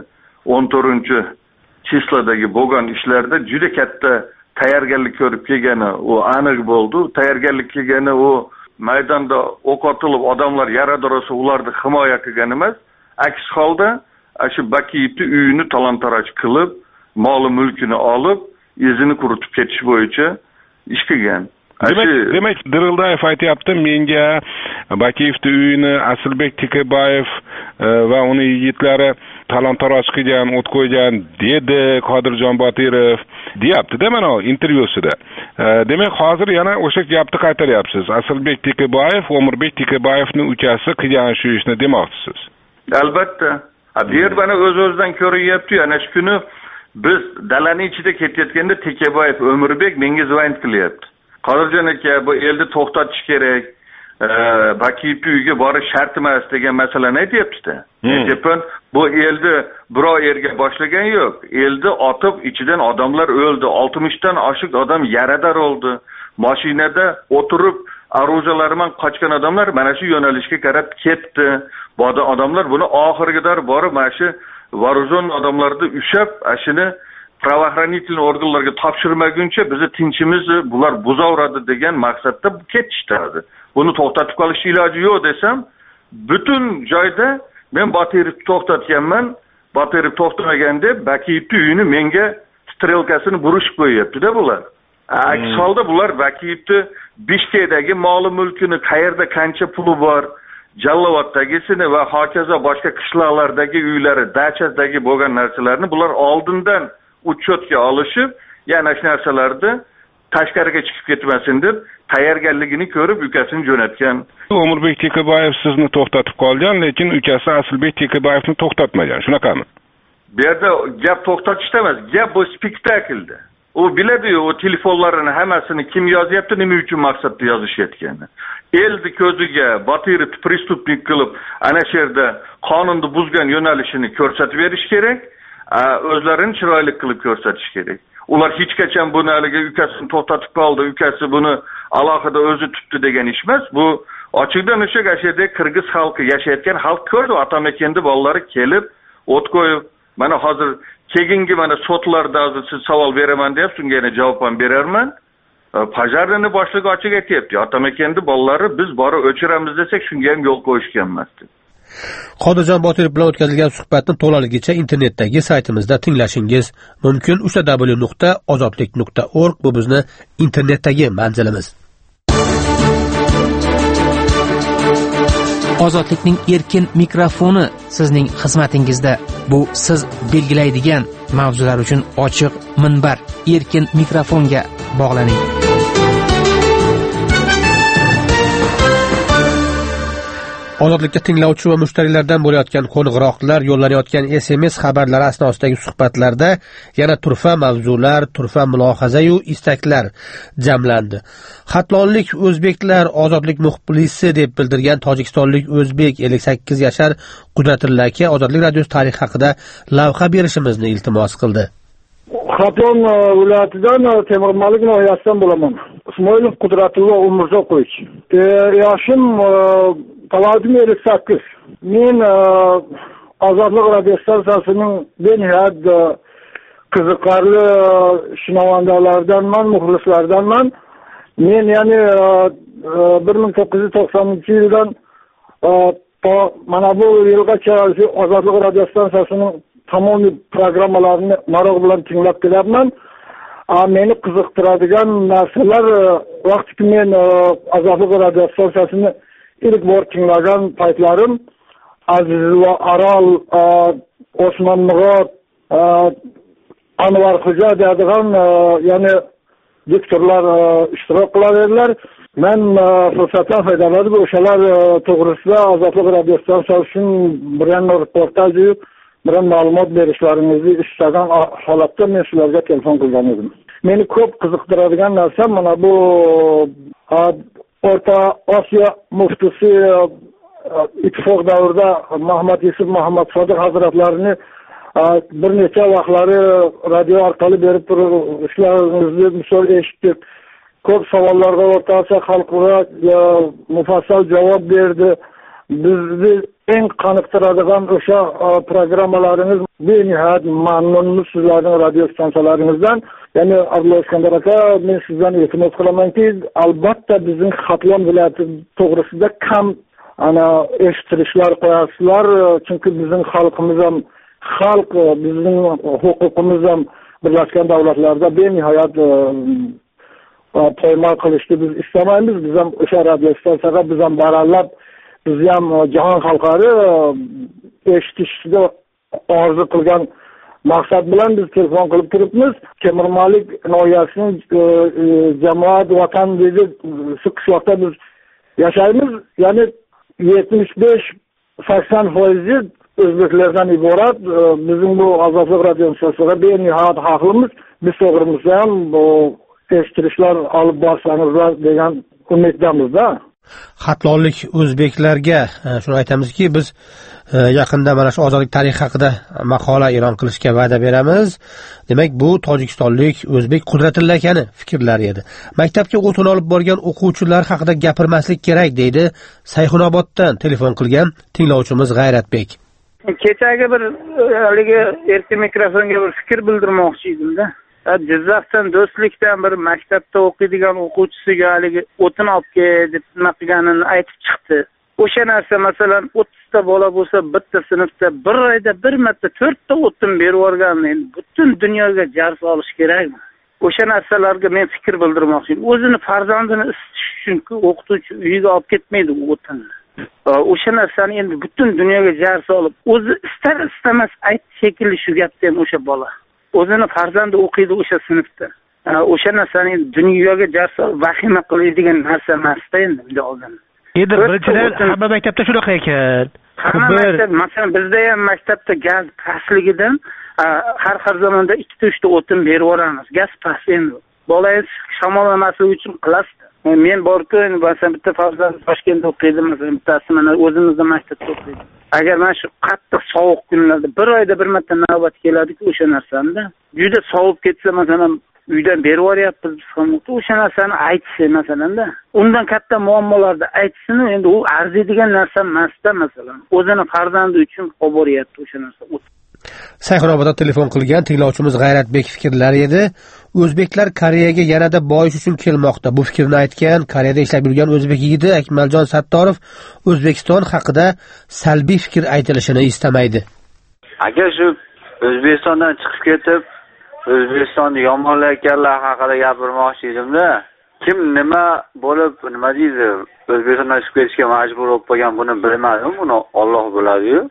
B: 14-chisladagi bo'lgan ishlarda juda katta tayyorgarlik ko'rib kelgani u aniq bo'ldi. Tayyorgarlik kelgani u maydonda o'q otilib odamlar yaradorasa ularni himoya qilgan emas, aks holda shu Bakiyevni uyini talon-taroj qilib, moli mulkini olib, izini quritib ketish bo'yicha ish qilgan.
N: Demak, Dirildayev aytayapti, menga Bakiyevni uyini Asilbek Tekebayev va uning yigitlari talon-taroj qilgan, o't qo'ygan dedi Qodirjon Botirov deyapti-da mana intervyusida. Demak, hozir yana o'sha gapni qaytaryapsiz. Asilbek Tekebayev, Omirbek Tekebayevning ukasi qilgan shu ishni demoqchisiz.
B: Albatta. Bu yer mana o'z-o'zidan ko'rinyapti. Ana shu kuni biz dalaning ichida ketayotganda Tekebayev Omirbek menga zvont qilyapti. Qodirjon aka, bu elni to'xtatish kerak. Bakiyevni uyga borish shart emas degan masalani aytyapti-da. Aytyapman, bu elni birov erga boshlagan yo'q. Elni otib ichidan odamlar o'ldi. 60 dan oshiq odam yarador oldi. Mashinada o'tirib aruzalar bilan qochgan odamlar mana shu yo'nalishga qarab ketdi. Bu odamlar buni oxirgidar borib mana shu varuzon odamlarni ushlab, ashini pravoohranительный organlarga topshirmaguncha bizni tinchimizni bular buzaveradi degan maqsadda ketishdi. Buni to'xtatib qolish iloji yo'q desam, butun joyda men Botirovni to'xtatganman, Botirov to'xtamagan deb Bakiyevni uyini menga strelkasini burishib qo'yapti-da bular. Aks holda bular Bakiyevni Bishkekdagi moli mulkini, qayerda qancha puli bor, Jallovotdagisini va hokazo boshqa qishloqlardagi uylari, dachadagi bo'lgan narsalarni bular oldindan uchotga olishib, yana shu narsalarni tashqariga chiqib ketmasin deb tayyorgarligini ko'rib ukasini jo'natgan.
N: Omirbek Tekebayev sizni to'xtatib qolgan, lekin ukasi Asilbek Tekebayevni to'xtatmagan. Shunaqami?
B: Bu yerda gap to'xtatishda emas, gap bu spektaklda. U biladi-yu, o telefonlarini hammasini kim yozyapti, nima uchun maqsadda yozishayotgani. Elni ko'ziga Botirovni prestupnik qilib, ana shu yerda qonunni buzgan yo'nalishini ko'rsatib berish kerak. O'zlarini chiroyli qilib ko'rsatish kerak. Ular hech qachon buni haliga ukasini to'xtatib qoldi, ukasi buni alohida o'zi tutdi degan ish emas. Bu ochiqdan o'sha gashada Qirg'iz xalqi yashayotgan xalq ko'rdi. Atamakenda bolalari kelib, o't qo'yib, mana hozir keyingi mana sotlarda hozir siz savol beraman deb, shunga yana javob ham berarman. Pajarni boshlig'i ochiq aytayapti. Atamakenda bolalari biz borib o'chiramiz desak, shunga ham yo'l qo'yishgan emas.
A: Qodirjon Botirov bilan o'tkazilgan suhbatni to'laligicha internetdagi saytimizda tinglashingiz mumkin. www.ozodlik.org bu bizni internetdagi manzilimiz.
O: Ozodlikning erkin mikrofoni sizning xizmatingizda. Bu siz belgilaydigan mavzular uchun ochiq minbar. Erkin mikrofonga bog'laning.
A: Ozodlikka tinglovchi va mushtariylardan bo'layotgan qo'ng'iroqlar, yo'llanayotgan SMS xabarlari asnosidagi suhbatlarda yana turfa mavzular, turfa mulohaza-yu istaklar jamlandi. Xatlonlik o'zbeklar ozodlik muxlisi deb bildirgan tojikistonlik o'zbek 58 yashar Qudratulla aka Ozodlik radiosi tarixi haqida lavha berishimizni iltimos qildi.
P: Xatlon viloyatidan Temurmalik noyasidan bo'laman. Ismoilov Qudratulla Umurzoqovich. Yoshim Tavadim 58. Men Ozodlik radio stansiyasining benihayat qiziqarli shinavandalaridanman, muxlislardanman. Men ya'ni 1990-yildan mana bu yilgacha Ozodlik radio stansiyasining tamom programmalarini maroq bilan tinglab kelyapman. Meni qiziqtiradigan narsalar vaqtki men Ozodlik radio stansiyasini ilk bor tinglagan paytlarim Aziz va Aral, Osmon Murod, Anvarxo'ja deydigan ya'ni diktorlar ishtirok qilaverdilar. Men fursatdan foydalanib o'shalar to'g'risida Ozodlik radio stansiyasi uchun biron reportaj, biron ma'lumot berishlaringizni istagan holatda men sizlarga telefon qilgan edim. Meni ko'p qiziqtiradigan narsa mana bu O'rta Osiyo muftisi ittifoq davrida Muhammad Yusuf Muhammad Sodiq hazratlarini bir necha vaqtlari radio orqali berib turib ishlaringizni misol eshitdik. Ko'p savollarga o'rtacha xalqqa mufassal javob berdi. Bizni eng qoniqtiradigan o'sha programmalaringiz benihoyat mamnunmiz sizlarning radio stansiyalaringizdan. Ya'ni Abdulla Iskandar aka, men sizdan iltimos qilamanki, albatta bizning Xatlon viloyati to'g'risida kam eshitirishlar qo'yasizlar, chunki bizning xalqimiz ham bizning huquqimiz ham Birlashgan Davlatlarda benihoyat poymol qilishni biz istamaymiz. Biz ham o'sha radio stansiyaga biz ham barallab, biz ham jahon xalqlari eshitishni orzu qilgan maqsad bilan biz telefon qilib turibmiz. Kemirmalik noyasining jamoat vatan dedi qishloqda biz yashaymiz. Ya'ni 75-80% o'zbeklardan iborat. Bizning bu Ozodlik radio stansiyasiga benihoyat haqlimiz. Biz to'g'rimizda ham bu eshittirishlar olib borsangizlar degan umiddamizda.
A: Xatlonlik o'zbeklarga shuni aytamizki, biz yaqinda mana shu ozodlik tarixi haqida maqola e'lon qilishga va'da beramiz. Demak, bu tojikistonlik o'zbek Qudratulla akani fikrlari edi. Maktabga o'tin olib borgan o'quvchilar haqida gapirmaslik kerak deydi Sayxunoboddan telefon qilgan tinglovchimiz G'ayratbek.
Q: Kechagi bir haligi erta mikrofonga bir fikr bildirmoqchi edim-da. Jizzaxdan Do'stlikdan bir maktabda o'qiydigan o'quvchisiga haligi o'tin olib kel deb nima qilganini aytib chiqdi. O'sha narsa masalan 30 ta bola bo'lsa, bitta sinfda bir oyda bir marta 4 ta o'tin berib yuborgan, endi butun dunyoga jar solish kerakmi? O'sha narsalarga men fikr bildirmoqchiman. O'zini farzandini isitish uchun o'qituvchi uyiga olib ketmaydi u o'tinni. O'sha narsani endi butun dunyoga jar solib, o'zi istar istamas aytdi shekilli shu gapdan o'sha bola. O'zini farzandi o'qiydi o'sha sinfda. O'sha narsani dunyoga jar solib vahima qiladigan narsa emas-da endi bunday oldin.
A: Endi birinchidan hamma maktabda shunaqa ekan.
Q: Hamma maktab, masalan bizda ham maktabda gaz pastligidan har zamonda 2-3 ta o'tin berib yuboramiz. Gaz past endi. Bolangiz shamollamasligi uchun qilasiz. Men borku, masalan bitta farzand Toshkentda o'qiydi, masalan bittasi mana o'zimizda maktabda o'qiydi. Agar mana shu qattiq sovuq kunlarda bir oyda bir marta navbat keladi-ku o'sha narsani. Juda sovib ketsa masalan uydan berib yuboryapmiz biz ham. O'sha narsani aytsa masalan-da. Undan katta muammolarda aytsin, endi u arziydigan narsa emas-da masalan. O'zini farzandi uchun olib boryapti o'sha narsa.
A: Sayxunobodda telefon qilgan tinglovchimiz G'ayratbek fikrlari edi. O'zbeklar Koreyaga yanada boyish uchun kelmoqda. Bu fikrni aytgan Koreyada ishlab yurgan o'zbek yigiti Akmaljon Sattorov O'zbekiston haqida salbiy fikr aytilishini istamaydi.
R: Agar shu O'zbekistondan chiqib ketib, O'zbekistonni yomonlayotganlar haqida gapirmoqchi edim-da. Kim nima bo'lib, nima deydi, O'zbekistondan chiqib ketishga majbur bo'lib qolgan buni bilmadim. Buni Alloh biladi-yu.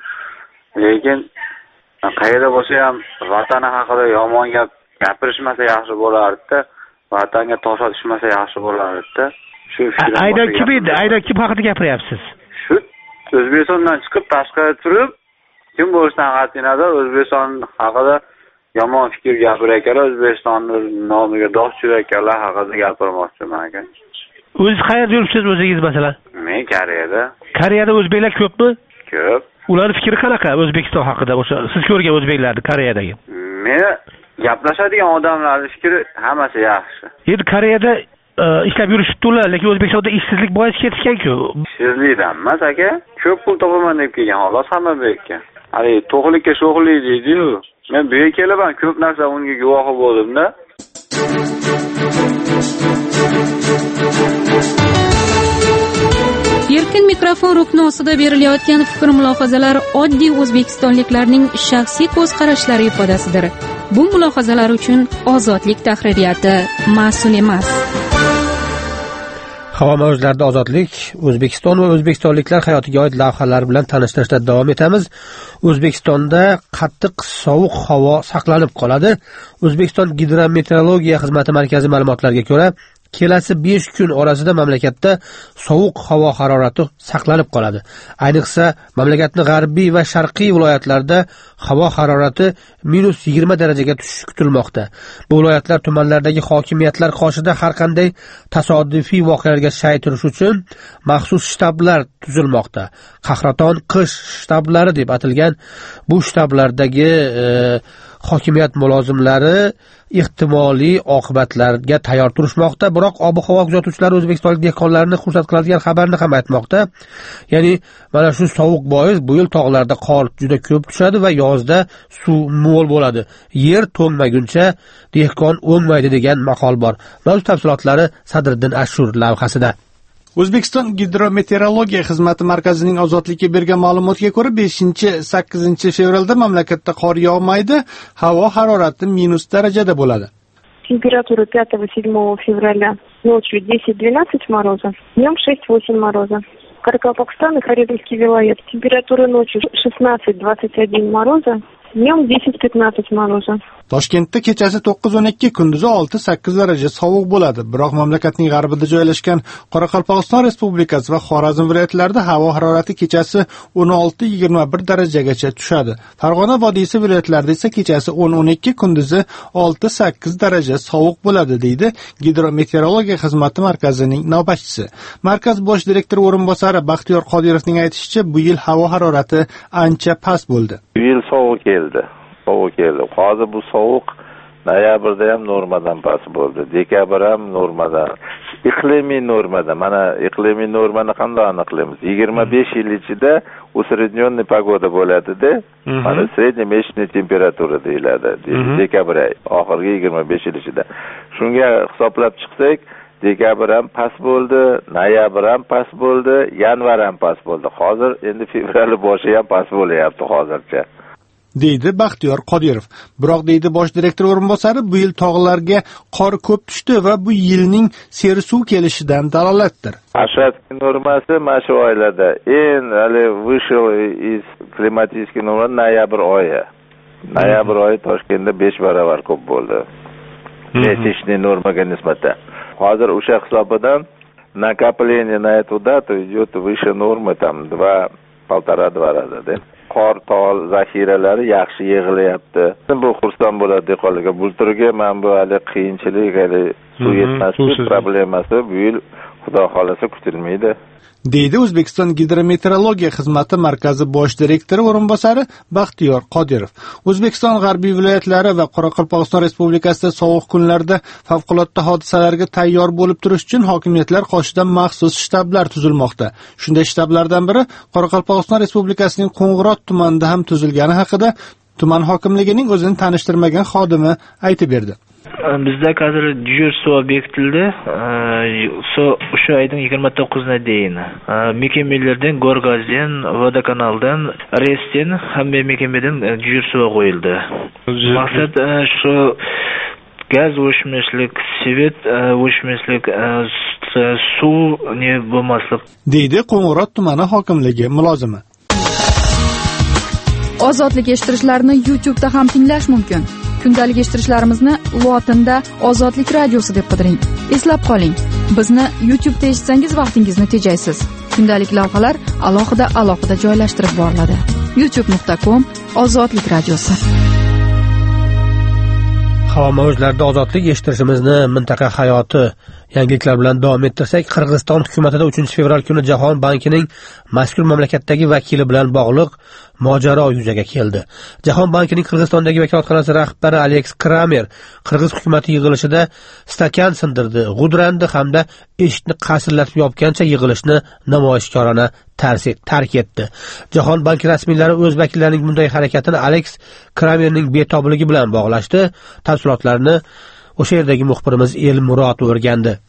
R: Lekin qayerda bo'lsa ham vatani haqida yomon gapirishmasa yaxshi bo'lardi-da, vatanga tosh otishmasa yaxshi bo'lardi-da. Shu fikr.
A: Aynan kim haqida gapiryapsiz?
R: Shu O'zbekistondan chiqib tashqarida turib, kim bo'lishidan qat'iy nazar O'zbekiston haqida yomon fikr gapirayotganlar, O'zbekistonning nomiga dog' tushirayotganlar haqida gapirmoqchiman aka.
A: O'zingiz qayerda yuribsiz o'zingiz masalan?
R: Men Koreyada.
A: Koreyada o'zbeklar ko'pmi?
R: Ko'p.
A: Ularning fikri qanaqa O'zbekiston haqida o'sha siz ko'rgan o'zbeklarni Koreyadagi?
R: Men gaplashadigan odamlarning fikri hammasi yaxshi.
A: Endi Koreyada ishlab yurishibdilar, lekin O'zbekistonda ishsizlik bois ketishgan-ku.
R: Ishsizlikdan emas aka, ko'p pul topaman deb kelgan xolos hamma bu yerga. Hali to'g'likka sho'g'lik deydi-yu. Men bu yerga kelaman, ko'p narsa unga guvohi bo'ldim-da.
S: Erkin mikrofon rukni ostida berilayotgan fikr mulohazalar oddiy o'zbekistonliklarning shaxsiy ko'z qarashlari ifodasidir. Bu mulohazalar uchun Ozodlik tahririyati mas'ul emas.
A: Havo mavjlarida ozodlik, O'zbekiston va o'zbekistonliklar hayotiga oid lavhalar bilan tanishtirishda davom etamiz. O'zbekistonda qattiq sovuq havo saqlanib qoladi. O'zbekiston gidrometeorologiya xizmati markaziy ma'lumotlariga ko'ra, kelasi 5 kun orasida mamlakatda sovuq havo harorati saqlanib qoladi. Ayniqsa, mamlakatning g'arbiy va sharqiy viloyatlarida havo harorati -20 darajaga tushishi kutilmoqda. Bu viloyatlar tumanlardagi hokimiyatlar qoshida har qanday tasodifiy voqealarga shay turish uchun maxsus shtablar tuzilmoqda. Qahraton qish shtablari deb atalgan bu shtablardagi hokimiyat mulozimlari ehtimoliy oqibatlarga tayyor turishmoqda. Biroq ob-havo kuzatuvchilari o'zbekistonlik dehqonlarni xursand qiladigan xabarni ham aytmoqda. Ya'ni mana shu sovuq bois bu yil tog'larda qor juda ko'p tushadi va yozda suv mo'l bo'ladi. Yer to'ngmaguncha dehqon o'ngmaydi degan maqol bor. Mavzu tafsilotlari Sadriddin Ashur lavhasida.
H: O'zbekiston gidrometeorologiya xizmati markazining ozodlikka bergan ma'lumotga ko'ra 5-8 fevralda mamlakatda qor yog'maydi, havo harorati minus darajada bo'ladi.
T: Температура 5-7 февраля ночью 10-12 мороза, днем 6-8 мороза. Каракалпакстан и Хорезмский вилайет. Температура ночью 16-21 мороза, dнем 10-15 moroza.
H: Toshkentda kechasi 9-12, kunduzi 6-8 daraja sovuq bo'ladi. Biroq mamlakatning g'arbida joylashgan Qoraqalpog'iston Respublikasi va Xorazm viloyatlarida havo harorati kechasi 16-21 darajagacha tushadi. Farg'ona vodiysi viloyatlarida esa kechasi 10-12, kunduzi 6-8 daraja sovuq bo'ladi, deydi Gidrometeorologiya xizmati markazining navbatchisi. Markaz bosh direktori o'rinbosari Baxtiyor Qodirovning aytishicha, bu yil havo harorati ancha past bo'ldi.
U: Bu yil sovuq keldi. Hozir bu sovuq noyabrda ham normadan past bo'ldi. Dekabr ham normadan. Iqlimiy normada. Mana iqlimiy normani qanday aniqlaymiz? 25 yil ichida усредненный pogoda bo'ladi-da. Mana среднемесячная temperatura deyiladi. Dekabr oxirgi 25 yil ichida. Shunga hisoblab chiqsak, dekabr ham past bo'ldi, noyabr ham past bo'ldi, yanvar ham past bo'ldi. Hozir endi fevral boshi ham past bo'lyapti hozircha.
H: deydi Baxtiyor Qodirov. Biroq deydi bosh direktor o'rinbosari, bu yil tog'larga qor ko'p tushdi va bu yilning seri suv kelishidan dalolatdir.
U: Ashatki normasi mana shu oylarda hali вышел из климатической нормы noyabr oyi. Noyabr oyi Toshkentda 5 barobar ko'p bo'ldi. Mesячный normaga nisbatan. Hozir o'sha hisobidan накопление на эту дату идет выше нормы, там 2,5 раза. Qor tol zaxiralari yaxshi yig'ilyapti. Bu xursand bo'ladi dehqonlarga. Bulturga men bu hali qiyinchilik, hali suv yetmaslik problemasi bu yil Xudo xolasa kutilmaydi,
H: deydi O'zbekiston gidrometeorologiya xizmati markazi bosh direktori o'rinbosari Baxtiyor Qodirov. O'zbekiston g'arbiy viloyatlari va Qoraqalpog'iston Respublikasida sovuq kunlarda favqulodda hodisalarga tayyor bo'lib turish uchun hokimiyatlar qoshida maxsus shtablar tuzilmoqda. Shunday shtablardan biri Qoraqalpog'iston Respublikasining Qo'ng'irot tumanida ham tuzilgani haqida tuman hokimligining o'zini tanishtirmagan xodimi aytib berdi.
V: Bizda hozir dejurstvo bekitildi. O'sha oyning 29-na deyin. Mekemalardan, Gorgazdan, Vodokanaldan, Resdan hamma mekamadan dejurstvo qo'yildi. Maqsad shu gaz o'chmaslik, svet o'chmaslik, suv ne bo'lmaslik,
H: deydi Qo'ng'irot tumani hokimligi mulozimi.
F: Ozodlik eshittirishlarini YouTube'da ham tinglash mumkin. Kundalik eshittirishlarimizni lotinda Ozodlik radiosi deb qidiring. Eslab qoling, bizni YouTube'da eshitsangiz vaqtingizni tejaysiz. Kundalik lavhalar alohida joylashtirib boriladi. youtube.com/Ozodlik radiosi.
A: Havo mavjlarida ozodlik eshittirishimizni mintaqa hayoti yangiliklar bilan davom ettirsak, Qirg'iziston hukumatida 3-fevral kuni Jahon bankining mazkur mamlakatdagi vakili bilan bog'liq mojaro yuzaga keldi. Jahon bankining Qirg'izistondagi vakolatxonasi rahbari Aleks Kramer Qirg'iz hukumati yig'ilishida stakan sindirdi, g'udrandi hamda eshikni qasirlatib yopgancha yig'ilishni namoyishkorona tark etdi. Jahon banki rasmiylari o'z vakillarining bunday harakatini Aleks Kramerning betobligi bilan bog'lashdi. Tafsilotlarni o'sha yerdagi muxbirimiz Elmurod o'rgandi.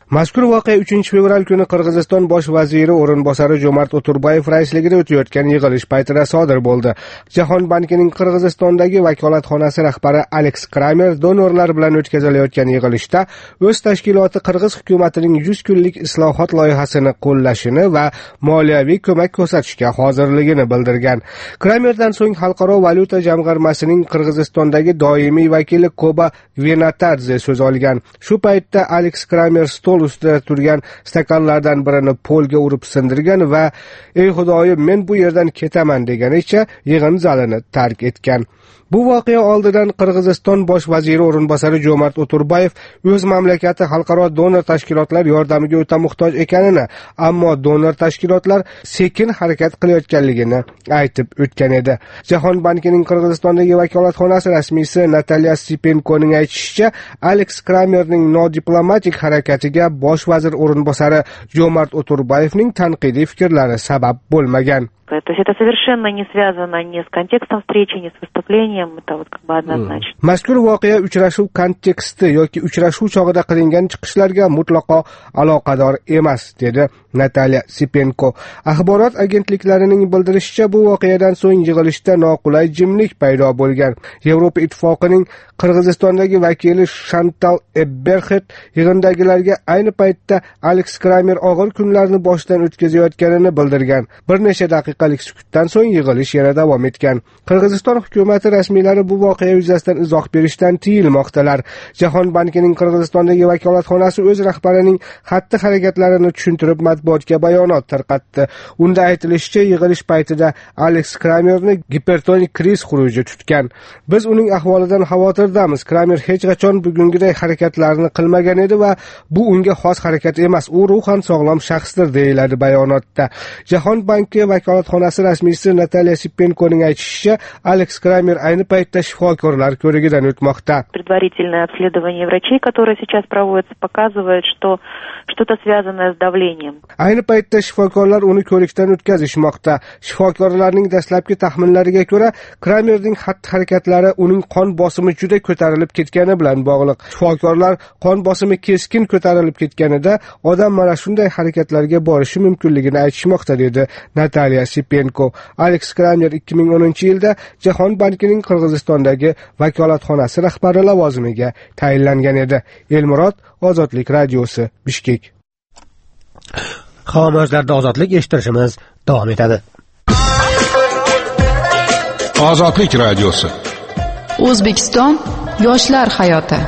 C: Mazkur voqea 3-fevral kuni Qirg'iziston bosh vaziri o'rinbosari Jo'mart O'turbayev raisligida o'tayotgan yig'ilish paytida sodir bo'ldi. Jahon bankining Qirg'izistondagi vakolatxonasi rahbari Alex Kramer donorlar bilan o'tkazilayotgan yig'ilishda o'z tashkiloti Qirg'iz hukumatining 100 kunlik islohot loyihasini qo'llashini va moliyaviy ko'mak ko'rsatishga hozirligini bildirgan. Kramerdan so'ng Xalqaro valyuta jamg'armasining Qirg'izistondagi doimiy vakili Koba Gvenatadze so'z olgan. Shu paytda Alex Kramer stol ustida turgan stakanlardan birini polga urib sindirgan va "Ey Xudoyim, men bu yerdan ketaman" deganicha yig'in zalini tark etgan. Bu voqea oldidan Qirg'iziston bosh vaziri o'rinbosari Jo'mart O'turbayev o'z mamlakati xalqaro donor tashkilotlar yordamiga o'ta muhtoj ekanini, ammo donor tashkilotlar sekin harakat qilayotganligini aytib o'tgan edi. Jahon bankining Qirg'izistondagi vakolatxonasi rasmiysi Natalya Sipenkoning aytishicha, Alex Kramerning nodiplomatik harakatiga bosh vazir o'rinbosari Jo'mart O'turbayevning tanqidiy fikrlari sabab bo'lmagan.
D: То есть это совершенно не связано ни с контекстом встречи, ни с выступлением, это вот как бы однозначно.
C: Mazkur voqea uchrashuv konteksti yoki uchrashuv chog'ida qilingan chiqishlarga mutlaqo aloqador emas, dedi Natalya Sipenko. Axborot agentliklarining bildirishicha, bu voqeadan so'ng yig'ilishda noqulay jimlik paydo bo'lgan. Yevropa ittifoqining Qirg'izistondagi vakili Shantal Ebberxet yig'indagilarga ayni paytda Alex Kramer og'ir kunlarni boshdan o'tkazayotganini bildirgan. Bir necha daqiqalik sukutdan so'ng yig'ilish yana davom etgan. Qirg'iziston hukumati rasmiylari bu voqea yuzasidan izoh berishdan tiyilmoqdalar. Jahon bankining Qirg'izistondagi vakolatxonasi o'z rahbarining xatti-harakatlarini tushuntirib matbuotga bayonot tarqatdi. Unda aytilishicha, yig'ilish paytida Alex Kramerni gipertonik kriz xuruji tutgan. Biz uning ahvolidan xavotirdamiz. Kramer hech qachon bugungiday harakatlarni qilmagan edi va bu unga xos harakat emas. U ruhan sog'lom shaxsdir, deyiladi bayonotda. Jahon banki vakolatxonasi rasmiysi Natalya Sipenkoning aytishicha, Alex Kramer ayni paytda shifokorlar ko'rigidan o'tmoqda.
D: Предварительное обследование врачей, которое сейчас проводится, показывает, что что-то связанное с давлением.
C: Ayni paytda shifokorlar uni ko'rikdan o'tkazishmoqda. Shifokorlarning dastlabki taxminlariga ko'ra, Kramerning xatti-harakatlari uning qon bosimi juda ko'tarilib ketgani bilan bog'liq. Shifokorlar qon bosimi keskin ko'tarilib ketganida odam mana shunday harakatlarga borishi mumkinligini aytishmoqda, dedi Natalya Sipenko. Alex Kramer 2010-yilda Jahon bankining Qirg'izistondagi vakolatxonasi rahbari lavozimiga tayinlangan edi. Elmurod, Ozodlik radiosi, Bishkek.
A: Xomojlarda ozodlik eshittirishimiz davom etadi.
G: Ozodlik radiosi.
F: O'zbekiston yoshlar hayoti.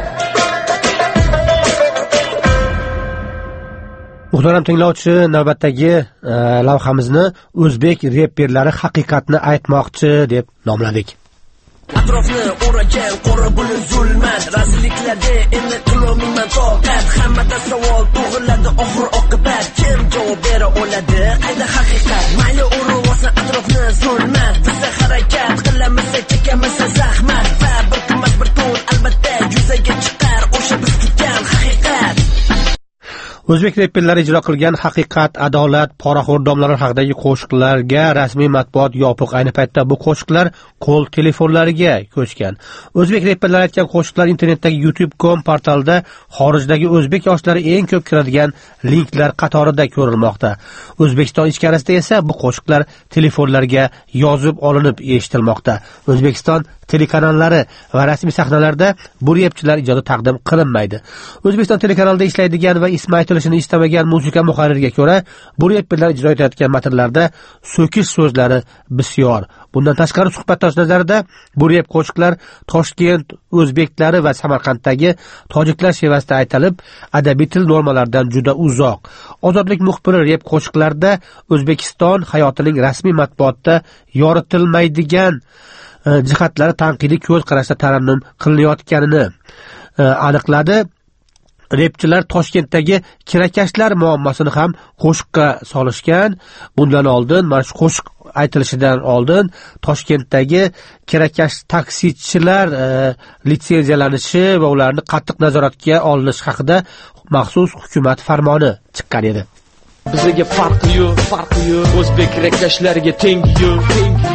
A: Muhtaram tinglovchi, navbatdagi lavhamizni o'zbek reperlari haqiqatni aytmoqchi deb nomladik.
W: Atrofni o'ragan qora bulut zulmat, razilliklarda endi qilolmayman toqat. Hammada savol tug'iladi, oxir oqibat kim javob bera oladi? Qayda haqiqat? Mayli o'rg'osa atrofni zulmat, biz harakat qilamiz, chekamiz zahmat va bir kunmas bir kun albatta yuzaga chiqar o'sha biz kutgan haqiqat.
A: O'zbek reperlari ijro qilgan Haqiqat, Adolat, Poraxo'r domlalar haqidagi qo'shiqlarga rasmiy matbuot yopiq. Ayni paytda bu qo'shiqlar qo'l telefonlariga ko'chgan. O'zbek reperlari aytgan qo'shiqlar internetdagi YouTube.com portalida xorijdagi o'zbek yoshlari eng ko'p kiradigan linklar qatorida ko'rilmoqda. O'zbekiston ichkarisida esa bu qo'shiqlar telefonlarga yozib olinib eshitilmoqda. O'zbekiston telekanallari va rasmiy sahnalarda bu repchilar ijodi taqdim qilinmaydi. O'zbekiston telekanalida ishlaydigan va ismi aytilishini istamagan musiqa muharririga ko'ra, bu reperlar ijro etayotgan matnlarda so'kish so'zlari bisyor. Bundan tashqari suhbatdosh nazarida bu rep qo'shiqlar Toshkent o'zbeklari va Samarqanddagi tojiklar shevasida aytilib, adabiy til normalaridan juda uzoq. Ozodlik muxbiri rep qo'shiqlarda O'zbekiston hayotining rasmiy matbuotda yoritilmaydigan jihatlari tanqidiy ko'z qarashda tarannum qilinayotganini aniqladi. Repchilar Toshkentdagi kirakashlar muammosini ham qo'shiqqa solishgan. Bundan oldin, mana shu qo'shiq aytilishidan oldin Toshkentdagi kirakash taksichilar litsenziyalanishi va ularni qattiq nazoratga olinish haqida maxsus hukumat farmoni chiqqan edi.
X: Bizga farqi yo'q, o'zbek kirakashlarga tengi yo'q.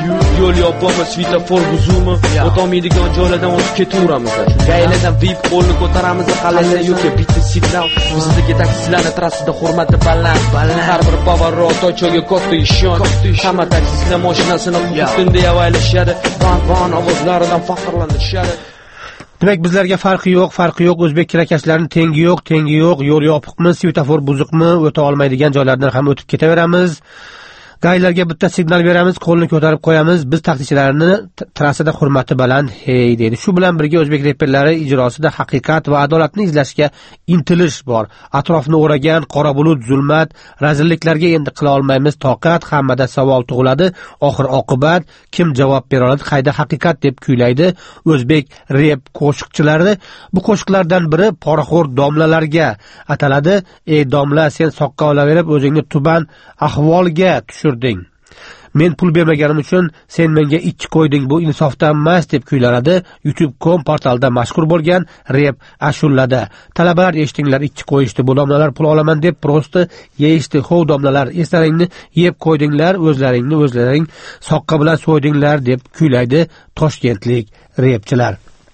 E: yo'l yopamiz, svetofor buzumi, o'tolmaydigan joylardan o'tib ketaveramiz. Gaylardan VIP qo'lni ko'taramiz, qalaylar yo'qki bitta signal. Bizdagi taksilarning trassada hurmati baland. Har bir Pavarotti to'choga katta ishon. Hamma taksichilar mashinasini Putin deya avaylashadi. Van ovozlaridan faxrlanishadi.
A: Demak, bizlarga farqi yo'q. O'zbek kirakashlarining tengi yo'q. Yo'l yopiqmi, svetofor buzuqmi, o'ta olmaydigan joylardan ham o'tib ketaveramiz. Gaylarga bitta signal beramiz, qo'lni ko'tarib qo'yamiz. Biz taksichilarni trassada hurmati baland, hey deydi. Shu bilan birga o'zbek reperlari ijrosida haqiqat va adolatni izlashga intilish bor. Atrofni o'ragan qora bulut, zulmat, razilliklarga endi qila olmaymiz toqat, hammada savol tug'iladi. Oxir oqibat kim javob bera oladi? Qayda haqiqat deb kuylaydi o'zbek rep qo'shiqchilari. Bu qo'shiqlardan biri poraxo'r domlalarga ataladi. Ey domla, sen soqqa olaverib o'zingni tuban ahvolga tushirding. Men pul bermaganim uchun sen menga ikki qo'yding, bu insofdan emas deb kuylanadi. YouTube.com portalida mashhur bo'lgan rep ashulada. Talabalar eshitinglar, ikki qo'yishdi. Bu domlalar pul olaman deb prosta yeyishdi. Hov domlalar, eslaringni yeb qo'ydinglar, o'zlaring soqqa bilan so'ydinglar deb kuylaydi toshkentlik repchilar.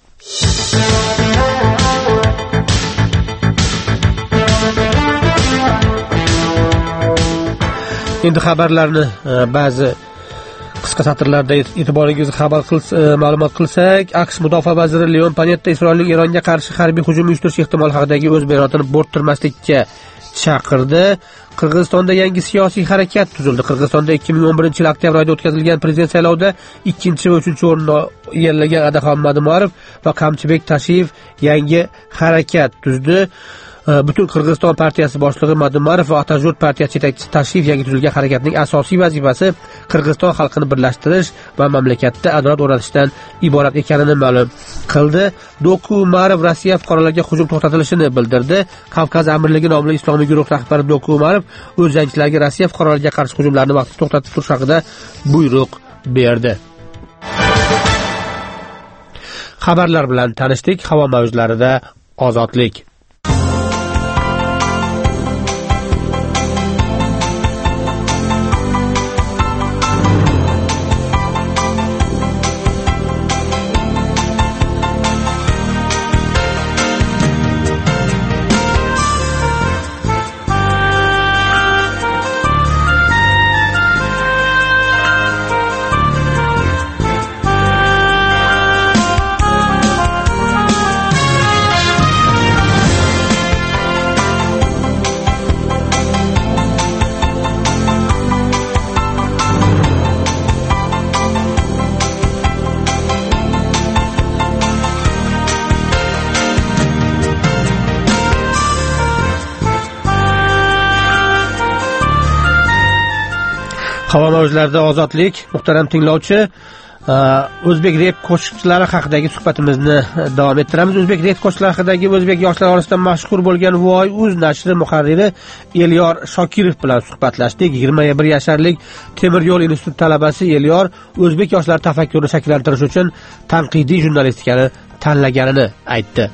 A: Endi xabarlarni ba'zi qisqa satrlarda e'tiboringizni ma'lumot qilsak, AQSh mudofaa vaziri Leon Panetta Isroilning Eronga qarshi harbiy hujum uyushtirish ehtimoli haqidagi o'z bayonotini bo'rttirmaslikka chaqirdi. Qirg'izistonda yangi siyosiy harakat tuzildi. Qirg'izistonda 2011-yil oktyabr oyida o'tkazilgan prezident saylovida 2 va 3 o'rinni egallagan Adaxon Madumarov va Qamchibek Tashiyev yangi harakat tuzdi. Butun Qirg'iziston partiyasi boshlig'i Madumarov va Atajurt partiyasi yetakchisi Tashiyev yangi tuzilgan harakatning asosiy vazifasi Qirg'iziston xalqini birlashtirish va mamlakatda adolat o'rnatishdan iborat ekanini ma'lum qildi. Doku Umarov Rossiya fuqarolarga hujum to'xtatilishini bildirdi. Kavkaz amirligi nomli islomiy guruh rahbari Doku Umarov o'z jangchilariga Rossiya fuqarolarga qarshi hujumlarni vaqtida to'xtatib turish haqida buyruq berdi. Xabarlar bilan tanishdik. Havo mavjlarida ozodlik. Havo mavjlarida ozodlik. Muhtaram tinglovchi, o'zbek rep qo'shiqchilari haqidagi suhbatimizni davom ettiramiz. O'zbek rep qo'shiqchilari haqidagi o'zbek yoshlar orasida mashhur bo'lgan Voy.uz nashri muharriri Elyor Shokirov bilan suhbatlashdik. 21 yasharlik temir yo'l instituti talabasi Elyor o'zbek yoshlar tafakkurini shakllantirish uchun tanqidiy jurnalistikani tanlaganini aytdi.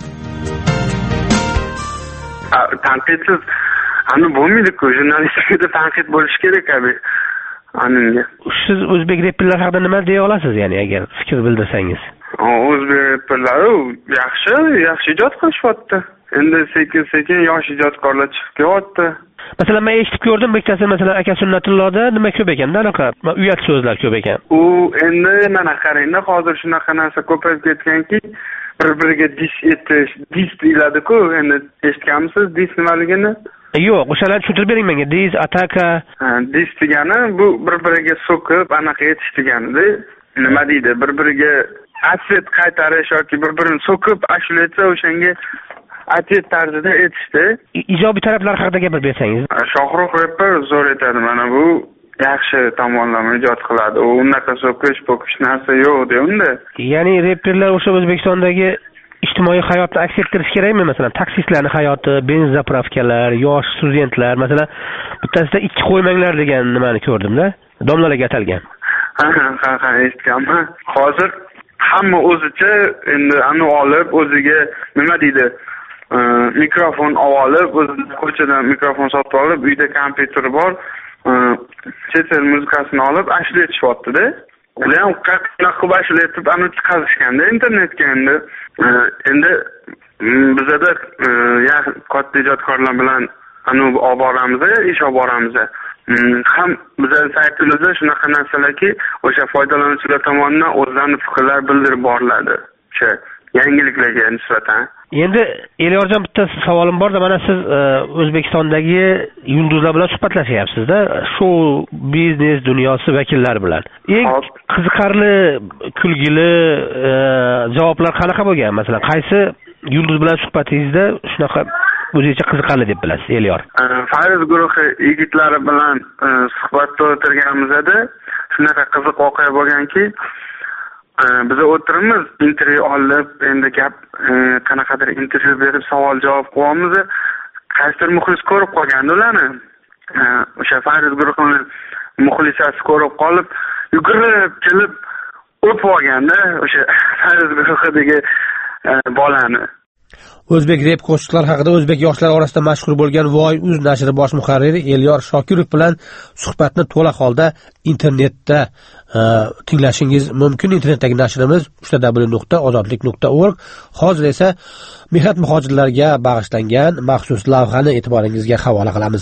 I: Tanqidsiz bo'lmaydi-ku, jurnalistikada tanqid bo'lishi kerak abi.
A: Siz o'zbek reperlar haqida nima deya olasiz, ya'ni agar fikr bildirsangiz?
I: O'zbek reperlari yaxshi ijod qilishyapti. Endi sekin yosh ijodkorlar chiqib kelyapti.
A: Masalan, men eshitib ko'rdim, bittasi masalan aka Sunnatullohda nima ko'p ekanda, anaqa uyat so'zlar ko'p ekan.
I: U endi mana qarangda, hozir shunaqa narsa ko'payib ketganki, bir-biriga dis deyiladi-ku. Endi eshitganmisiz dis nimaligini?
A: Yo'q, o'shalarni tushuntirib bering menga. Dis, ataka.
I: Dis degani bu bir-biriga so'kib, anaqa etish degani-da. Nima deydi? Bir-biriga asset qaytarish yoki bir-birini so'kib, ashula etsa o'shanga atlet tarzida etishdi.
A: Ijobiy taraflar haqida gapirib bersangiz.
I: Shohrux reper zo'r etadi. Mana bu yaxshi tomonlama ijod qiladi. U unaqa so'kish narsa yo'q deydi.
A: Ya'ni reperlar o'sha O'zbekistondagi ijtimoiy hayotni aks ettirish kerakmi? Masalan, taksistlarning hayoti, benzin zapravkalar, yosh studentlar, masalan, bittasida ikki qo'ymanglar degan nimani ko'rdim-da. Domlalarga atalgan.
I: Ha, eshitganman. Hozir hamma o'zicha endi uni olib, o'ziga nima deydi? Mikrofon olib, o'zi ko'chadan mikrofon sotib olib, uyda kompyuter bor, chet el muzikasini olib ashula aytishyapti-da. ular ham qanaqa qilib ashlatib ana chiqarishganda internetga endi bizada katta ijodkorlar bilan olib boramiz, ish olib boramiz. Ham bizning saytimizda shunaqa narsalarki, o'sha foydalanuvchilar tomonidan o'zlarining fikrlari bildirib boriladi. O'sha yangiliklarga nisbatan.
A: Endi Elyorjon, bitta savolim borda, mana siz O'zbekistondagi yulduzlar bilan suhbatlashyapsiz-da, shou biznes dunyosi vakillari bilan. Eng qiziqarli, kulgili javoblar qanaqa bo'lgan? Masalan, qaysi yulduz bilan suhbatingizda shunaqa o'zicha qiziqarli deb bilasiz, Elyor?
I: Fayz guruhi yigitlari bilan suhbatda o'tirganimizda shunaqa qiziq voqea bo'lganki, biz o'tirimiz, intervyu olib, endi gap qanaqadir intervyu berib savol javob qilyapmiz. Qaysidir muxlis ko'rib qolgandi ularni. O'sha Fayz guruhining muxlisasi ko'rib qolib, yugurib kelib o'pib olganda o'sha Fayz guruhidagi bolani.
A: O'zbek rep qo'shiqlar haqida o'zbek yoshlari orasida mashhur bo'lgan Voy.uz nashri bosh muharriri Elyor Shokirov bilan suhbatni to'liq holda internetda tinglashingiz mumkin. Internetdagi nashrimiz www.ozodlik.org. Hozir esa mehnat muhojirlarga bag'ishlangan maxsus lavhani e'tiboringizga havola qilamiz.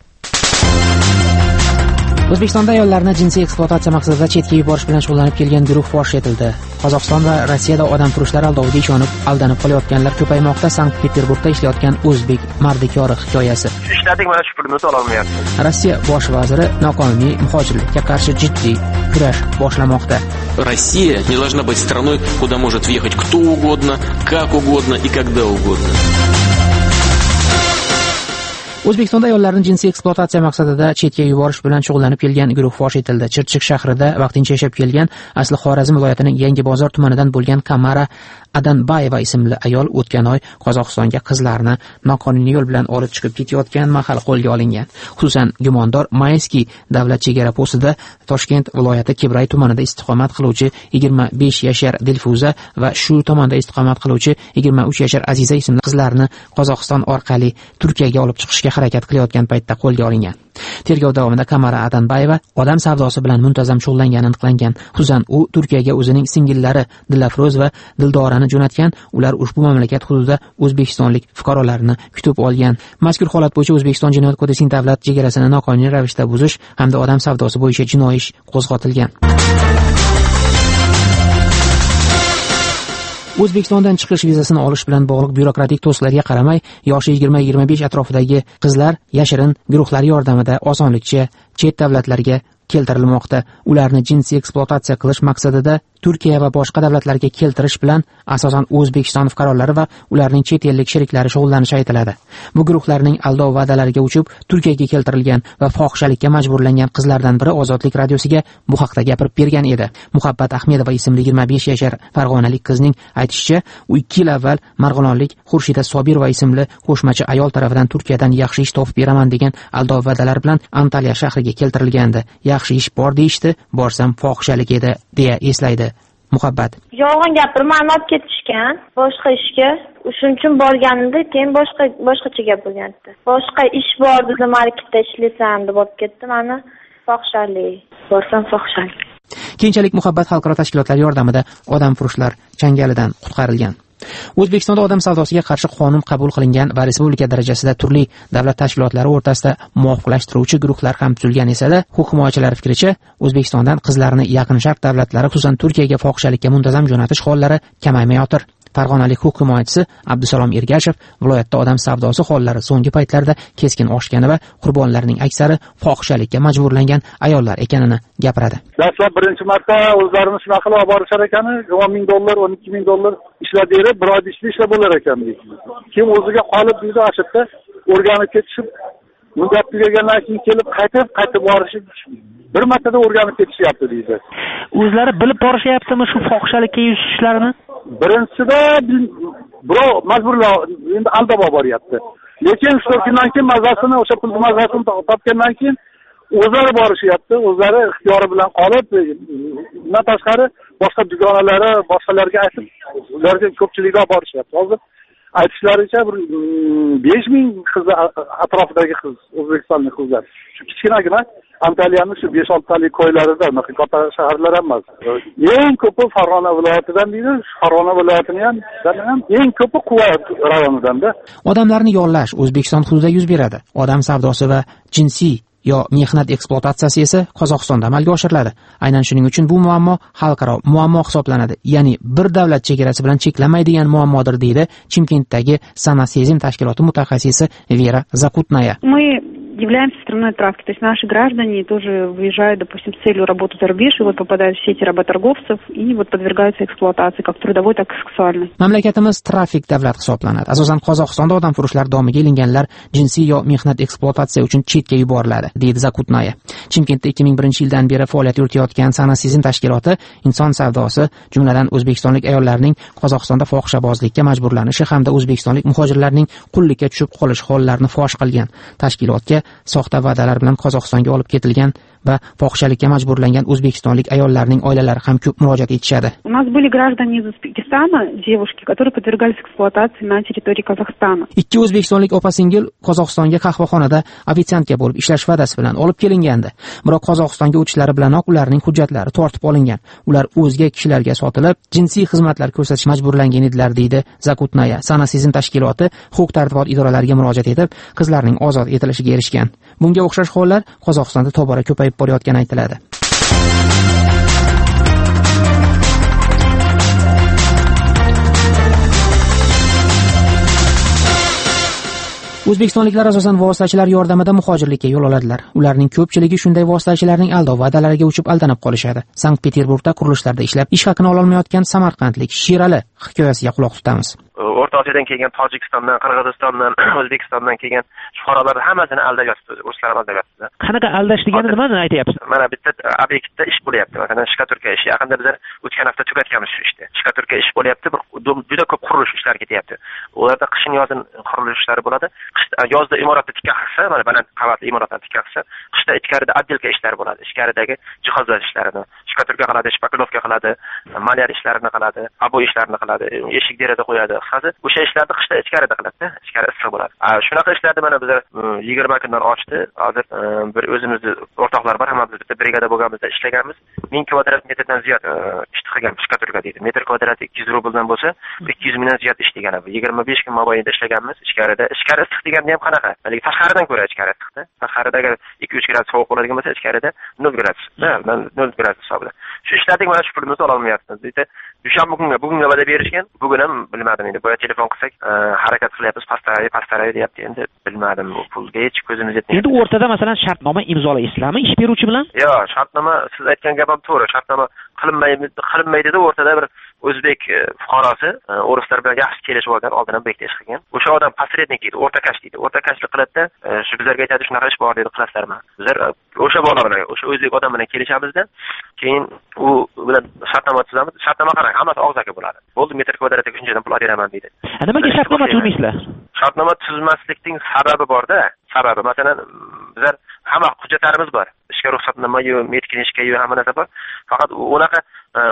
O: O'zbekistonda ayollarni jinsiy ekspluatatsiya maqsadida chetga yuborish bilan shug'ullanib kelgan guruh fosh etildi. Qozog'iston va Rossiyada odamfurushlar aldoviga ishonib, aldanib qolayotganlar ko'paymoqda. Sankt-Peterburgda ishlayotgan o'zbek mardikori hikoyasi.
J: Ishladik, mana shu pulni to'lolmayapti.
O: Rossiya bosh vaziri noqonuniy muhojirlikka qarshi jiddiy kurash boshlamoqda.
K: Россия не должна быть страной, куда может въехать кто угодно, как угодно и когда угодно.
O: O'zbekistonda ayollarni jinsiy ekspluatatsiya maqsadida chetga yuborish bilan shug'ullanib kelgan guruh fosh etildi. Chirchiq shahrida vaqtincha yashab kelgan, asli Xorazm viloyatining Yangi bozor tumanidan bo'lgan Kamara Adanbayeva ismli ayol o'tgan oy Qozog'istonga qizlarni noqonuniy yo'l bilan olib chiqib ketayotgan mahal qo'lga olingan. Xususan, gumondor Mayskiy davlat chegara postida Toshkent viloyati Kibray tumanida istiqomat qiluvchi 25 yashar Dilfuza va shu tomonda istiqomat qiluvchi 23 yashar Aziza ismli qizlarni Qozog'iston orqali Turkiyaga olib chiqishga harakat qilayotgan paytda qo'lga olingan. Tergov davomida Kamara Adanbayeva odam savdosi bilan muntazam shug'ullangani aniqlangan. Xususan, u Turkiyaga o'zining singillari Dilafroz va Dildorani jo'natgan. Ular ushbu mamlakat hududida o'zbekistonlik fuqarolarni kutib olgan. Mazkur holat bo'yicha O'zbekiston Jinoyat kodeksining davlat chegarasini noqonuniy ravishda buzish hamda odam savdosi bo'yicha jinoiy ish qo'zg'atilgan. O'zbekistondan chiqish vizasini olish bilan bog'liq byurokratik to'siqlarga qaramay, yoshi 20-25 atrofidagi qizlar yashirin guruhlar yordamida osonlikcha chet davlatlarga keltirilmoqda. Ularni jinsiy ekspluatatsiya qilish maqsadida Turkiya va boshqa davlatlarga keltirish bilan asosan O'zbekiston fuqarolari va ularning chet ellik sheriklari shug'ullanishi aytiladi. Bu guruhlarning aldov va'dalariga uchib Turkiyaga keltirilgan va fohishalikka majburlangan qizlardan biri Ozodlik radiosiga bu haqda gapirib bergan edi. Muhabbat Ahmedova ismli 25 yashar farg'onalik qizning aytishicha, u 2 yil avval marg'ilonlik Xurshida Sobirova ismli qo'shmachi ayol tarafidan Turkiyadan yaxshi ish topib beraman degan aldov va'dalar bilan Antalya shahriga keltirilgandi. Yaxshi ish bor deyishdi, borsam fohishalik edi, deya eslaydi Muhabbat.
L: Yolg'on gapirib ma'ni olib ketishgan boshqa ishga. Shuning uchun borganimda keyin boshqacha gap bo'lgandi. Boshqa ish bor, dedi, marketda ishlasam deb olib ketdi. Mani fohishalik. Borsam fohishalik.
O: Keyinchalik Muhabbat xalqaro tashkilotlar yordamida odamfurushlar changalidan qutqarilgan. O'zbekistonda odam savdosiga qarshi qonun qabul qilingan va respublika darajasida turli davlat tashkilotlari o'rtasida muvofiqlashtiruvchi guruhlar ham tuzilgan esa-da, huquq himoyachilari fikricha, O'zbekistondan qizlarni Yaqin Sharq davlatlari, xususan Turkiyaga fohishalikka muntazam jo'natish hollari kamaymayotir. Farg'onalik huquq himoyachisi Abdusalom Ergashev viloyatda odam savdosi hollari so'nggi paytlarda keskin oshgani va qurbonlarning aksari fohishalikka majburlangan ayollar ekanini gapiradi.
P: Dastlab birinchi marta o'zlarini shunaqa qilib olib borishar ekan, $10,000, $12,000 ishlab berib, bir oy ishlab bo'lar ekan. Kim o'ziga qolib deydi, ashibda o'rganib ketishib, muddat tugagandan keyin kelib qaytib borishib, bir martada o'rganib ketishyapti deydi.
O: O'zlari bilib borishyaptimi shu fohishalikka yuzishlarini?
P: Birinchisida birov majburlab endi aldab olib boryapti. Lekin shu kundan keyin mazasini, o'sha pul mazasini topgandan keyin o'zlari borishyapti, o'zlari ixtiyori bilan qolib, undan tashqari boshqa dugonalari, boshqalarga aytib, ularga ko'pchilikda borishyapti. Hozir aytishlaricha bir 5000 qiz atrofidagi qiz, O'zbekistonlik qizlar. Shu kichkinagina Antaliyaning shu 5-6 talik ko'ylarida, katta shaharlar emas. Eng ko'pi Farg'ona viloyatidan deydi, Farg'ona viloyatini ham eng ko'pi Quva rayonidan-da.
O: Odamlarni yollash O'zbekiston hududida yuz beradi. Odam savdosi va jinsiy yo mehnat ekspluatatsiyasi esa Qozog'istonda amalga oshiriladi. Aynan shuning uchun bu muammo xalqaro muammo hisoblanadi. Ya'ni bir davlat chegarasi bilan cheklanmaydigan muammodir deydi Chimkentdagi Sana-Sezim tashkiloti mutaxassisi Vera Zakutnaya.
B: Являемся страной отправки. То есть наши граждане тоже выезжают, допустим, с целью работы за рубеж, и вот попадают в сети работорговцев и вот подвергаются эксплуатации, как трудовой, так и сексуальной.
O: Mamlakatimiz trafik davlat hisoblanadi. Asosan Qozog'istonda odam furushlar domiga ilinganlar jinsiy yo mehnat ekspluatatsiya uchun chetga yuboriladi, deydi Zakutnaya. Chimkentda 2001-yildan beri faoliyat yuritayotgan Sana-Sezim tashkiloti inson savdosi, jumladan o'zbekistonlik ayollarning Qozog'istonda fohishabozlikka majburlanishi hamda o'zbekistonlik muhojirlarning qullikka tushib qolish hollarini fosh qilgan. Tashkilotga soxta va'dalar bilan Qozog'istonga olib ketilgan va fohishalikka majburlangan o'zbekistonlik ayollarning oilalari ham ko'p murojaat etishadi.
B: У нас были граждане из Узбекистана, девушки, которые подвергались эксплуатации на территории Казахстана.
O: Ikki o'zbekistonlik opa-singil Qozog'istonga qahvaxonada ofitsiantga bo'lib ishlash va'dasi bilan olib kelingandi. Biroq Qozog'istonga o'tishlari bilanoq ularning hujjatlari tortib olingan. Ular o'zga kishilarga sotilib, jinsiy xizmatlar ko'rsatish majburlangan edilar, deydi Zakutnaya. Sana-Sezim tashkiloti huquq-tartibot idoralariga murojaat etib, qizlarning ozod etilishiga erishgan. Bunga o'xshash hollar Qozog'istonda tobora ko'payib borayotgani aytiladi. O'zbekistonliklar asosan vositachilar yordamida muhojirlikka yo'l oladilar. Ularning ko'pchiligi shunday vositachilarning aldov va'dalariga uchib aldanib qolishadi. Sankt-Peterburgda qurilishlarda ishlab ish haqini olol olmayotgan samarqandlik Shirali hikoyasiga quloq tutamiz.
J: O'rta Osiyodan kelgan Tojikistondan, Qirg'izistondan, O'zbekistondan kelgan fuqarolarni hammasini aldayapsiz, o'zlari aldayapsiz.
O: Qanaqa aldash degani nimani aytyapsiz?
J: Mana bitta obyektda ish bo'lyapti. Masalan, Shkaturka ishi yaqinda bizlar o'tgan hafta tugatganmiz shu ishni. Shkaturka ish bo'lyapti, juda ko'p qurilish ishlari ketyapti. Ularda qishin-yozin qurilish ishlari bo'ladi. Yozda imoratni tikka qilsa, mana baland qavatli imoratni tikka qilsa, qishda ichkarida отделка ishlar bo'ladi. Ichkaridagi jihozlash ishlarini, shkaturka qiladi, shpakilovka qiladi, malyar ishlarini qiladi, abo ishlarini qiladi, eshik deraza qo'yadi. O'sha ishlarni qishda ichkarida qiladi, ichkari issiq bo'ladi. Shunaqa ishlarni mana bizlar 20 kundan ochdi. Hozir bir o'zimizni o'rtoqlar bor, hammamiz bitta brigada bo'lganimizda ishlaganmiz. 1000 kvadrat metrdan ziyod ish qilgan shkaturka deydi. Metr kvadrati 200 rubldan bo'lsa, 200 mingdan ziyod ish degani bu. 25 kun mobaynida ishlaganmiz ichkarida. Ichkari issiq deganda ham qanaqa? Haligi tashqaridan ko'ra ichkari issiqda. Tashqaridagi 2-3 gradus sovuq bo'ladigan bo'lsa, ichkarida 0 gradus. 0 gradus hisobida. Shu ishlarning mana shu pulimizni ola olmayapmiz. Deydi, dushanba bugunga va'da berishgan. Bugun ham bilmadim endi. Boya telefon qilsak, harakat qilyapmiz, pastaray deyapti. Endi bilmadim, bu pulga hech ko'zimiz yetmaydi.
O: Endi o'rtada masalan shartnoma imzolaysizlarmi ish beruvchi bilan?
J: Yo'q, shartnoma siz aytgan gap ham to'g'ri. Shartnoma qilinmaydida o'rtada bir o'zbek fuqarosi o'rislar bilan yaxshi kelishib olgan, oldindan bektish qilgan. O'sha odam posrednik deydi, o'rtakash deydi. O'rtakashlik qiladi-da, shu bizlarga aytadi, shunaqa ish bor deydi, qilasizlarmi? Bizlar o'sha bola bilan, o'sha o'zbek odam bilan kelishamizda, keyin u bilan shartnoma tuzamiz. Shartnoma qarang, hammasi og'zaki bo'ladi. Bo'ldi, metr kvadratiga shunchadan pul beraman deydi.
O: Nimaga shartnoma tuzmaysizlar?
J: Shartnoma tuzmaslikning sababi bor-da. Sababi, masalan, bizlar hamma hujjatlarimiz bor. Ishga ruxsatnoma-yu, medklinishka-yu hamma narsa bor. Faqat unaqa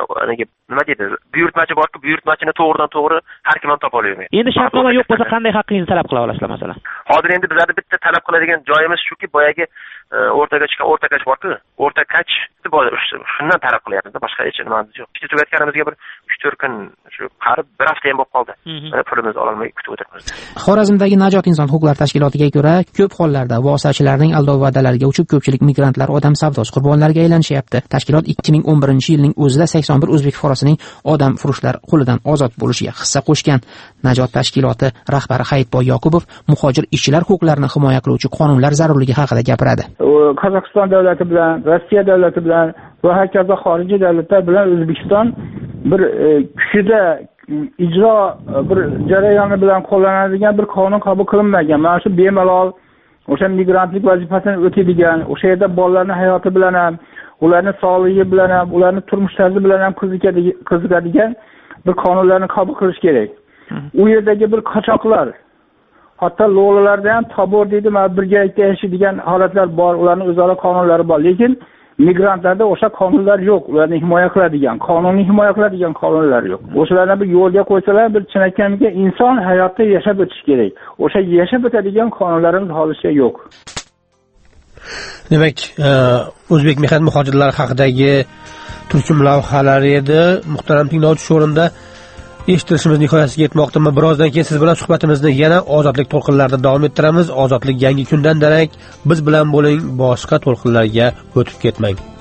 J: nima deydi, buyurtmachi borki, buyurtmachini to'g'ridan to'g'ri har kim ham topa olmaydi.
O: Endi shartnoma yo'q bo'lsa qanday haqqingizni talab qila olasizlar masalan?
J: Hozir endi bizlarda bitta talab qiladigan joyimiz shuki, boyagi o'rtaga chiqqan o'rtakash bor-ku, o'rtakach shundan talab qilyapmiz, boshqa hech nimamiz yo'q. Ishni tugatganimizga bir 3-4 kun shu qarib bir hafta ham bo'lib qoldi. Mana pulimizni ola olmay kutib o'tiribmiz.
O: Xorazmdagi Najot inson huquqlari tashkilotiga ko'ra, ko'p hollarda vositachilarning aldov va'dalariga uchib ko'pchilik migrantlar odam savdosi qurbonlariga aylanishyapti. Tashkilot 2011-yilning o'zida 81 o'zbek fuqarosining odam furushlar qo'lidan ozod bo'lishiga hissa qo'shgan. Najot tashkiloti rahbari Hayitboy Yoqubov muhojir ishchilar huquqlarini himoya qiluvchi qonunlar zarurligi haqida gapiradi.
P: Qozog'iston davlati bilan, Rossiya davlati bilan va hokazo xorijiy davlatlar bilan O'zbekiston bir kuchida ijro bir jarayoni bilan qo'llanadigan bir qonun qabul qilinmagan. Mana shu bemalol o'sha migrantlik vazifasini o'taydigan, o'sha yerda bolalarning hayoti bilan ham, ularning sog'ligi bilan ham, ularning turmush tarzi bilan ham qiziqadigan bir qonunlarni qabul qilish kerak. U yerdagi bir qochoqlar, hatto lo'lalarda ham tabor deydi, mana birgalikda yashaydigan holatlar bor, ularning o'zaro qonunlari bor. Lekin migrantlarda o'sha qonunlar yo'q, ularni himoya qiladigan, qonunni himoya qiladigan qonunlar yo'q. O'shalarni bir yo'lga qo'ysalar, bir chinakamiga inson hayotda yashab o'tish kerak. O'sha yashab o'tadigan qonunlarimiz hozircha yo'q.
A: Demak, o'zbek mehnat muhojirlari haqidagi turkum lavhalari edi. Muhtaram tinglovchi, shu o'rinda eshittirishimiz nihoyasiga yetmoqda. Birozdan keyin siz bilan suhbatimizni yana ozodlik to'lqinlarida davom ettiramiz. Ozodlik yangi kundan darak biz bilan bo'ling, boshqa to'lqinlarga o'tib ketmang.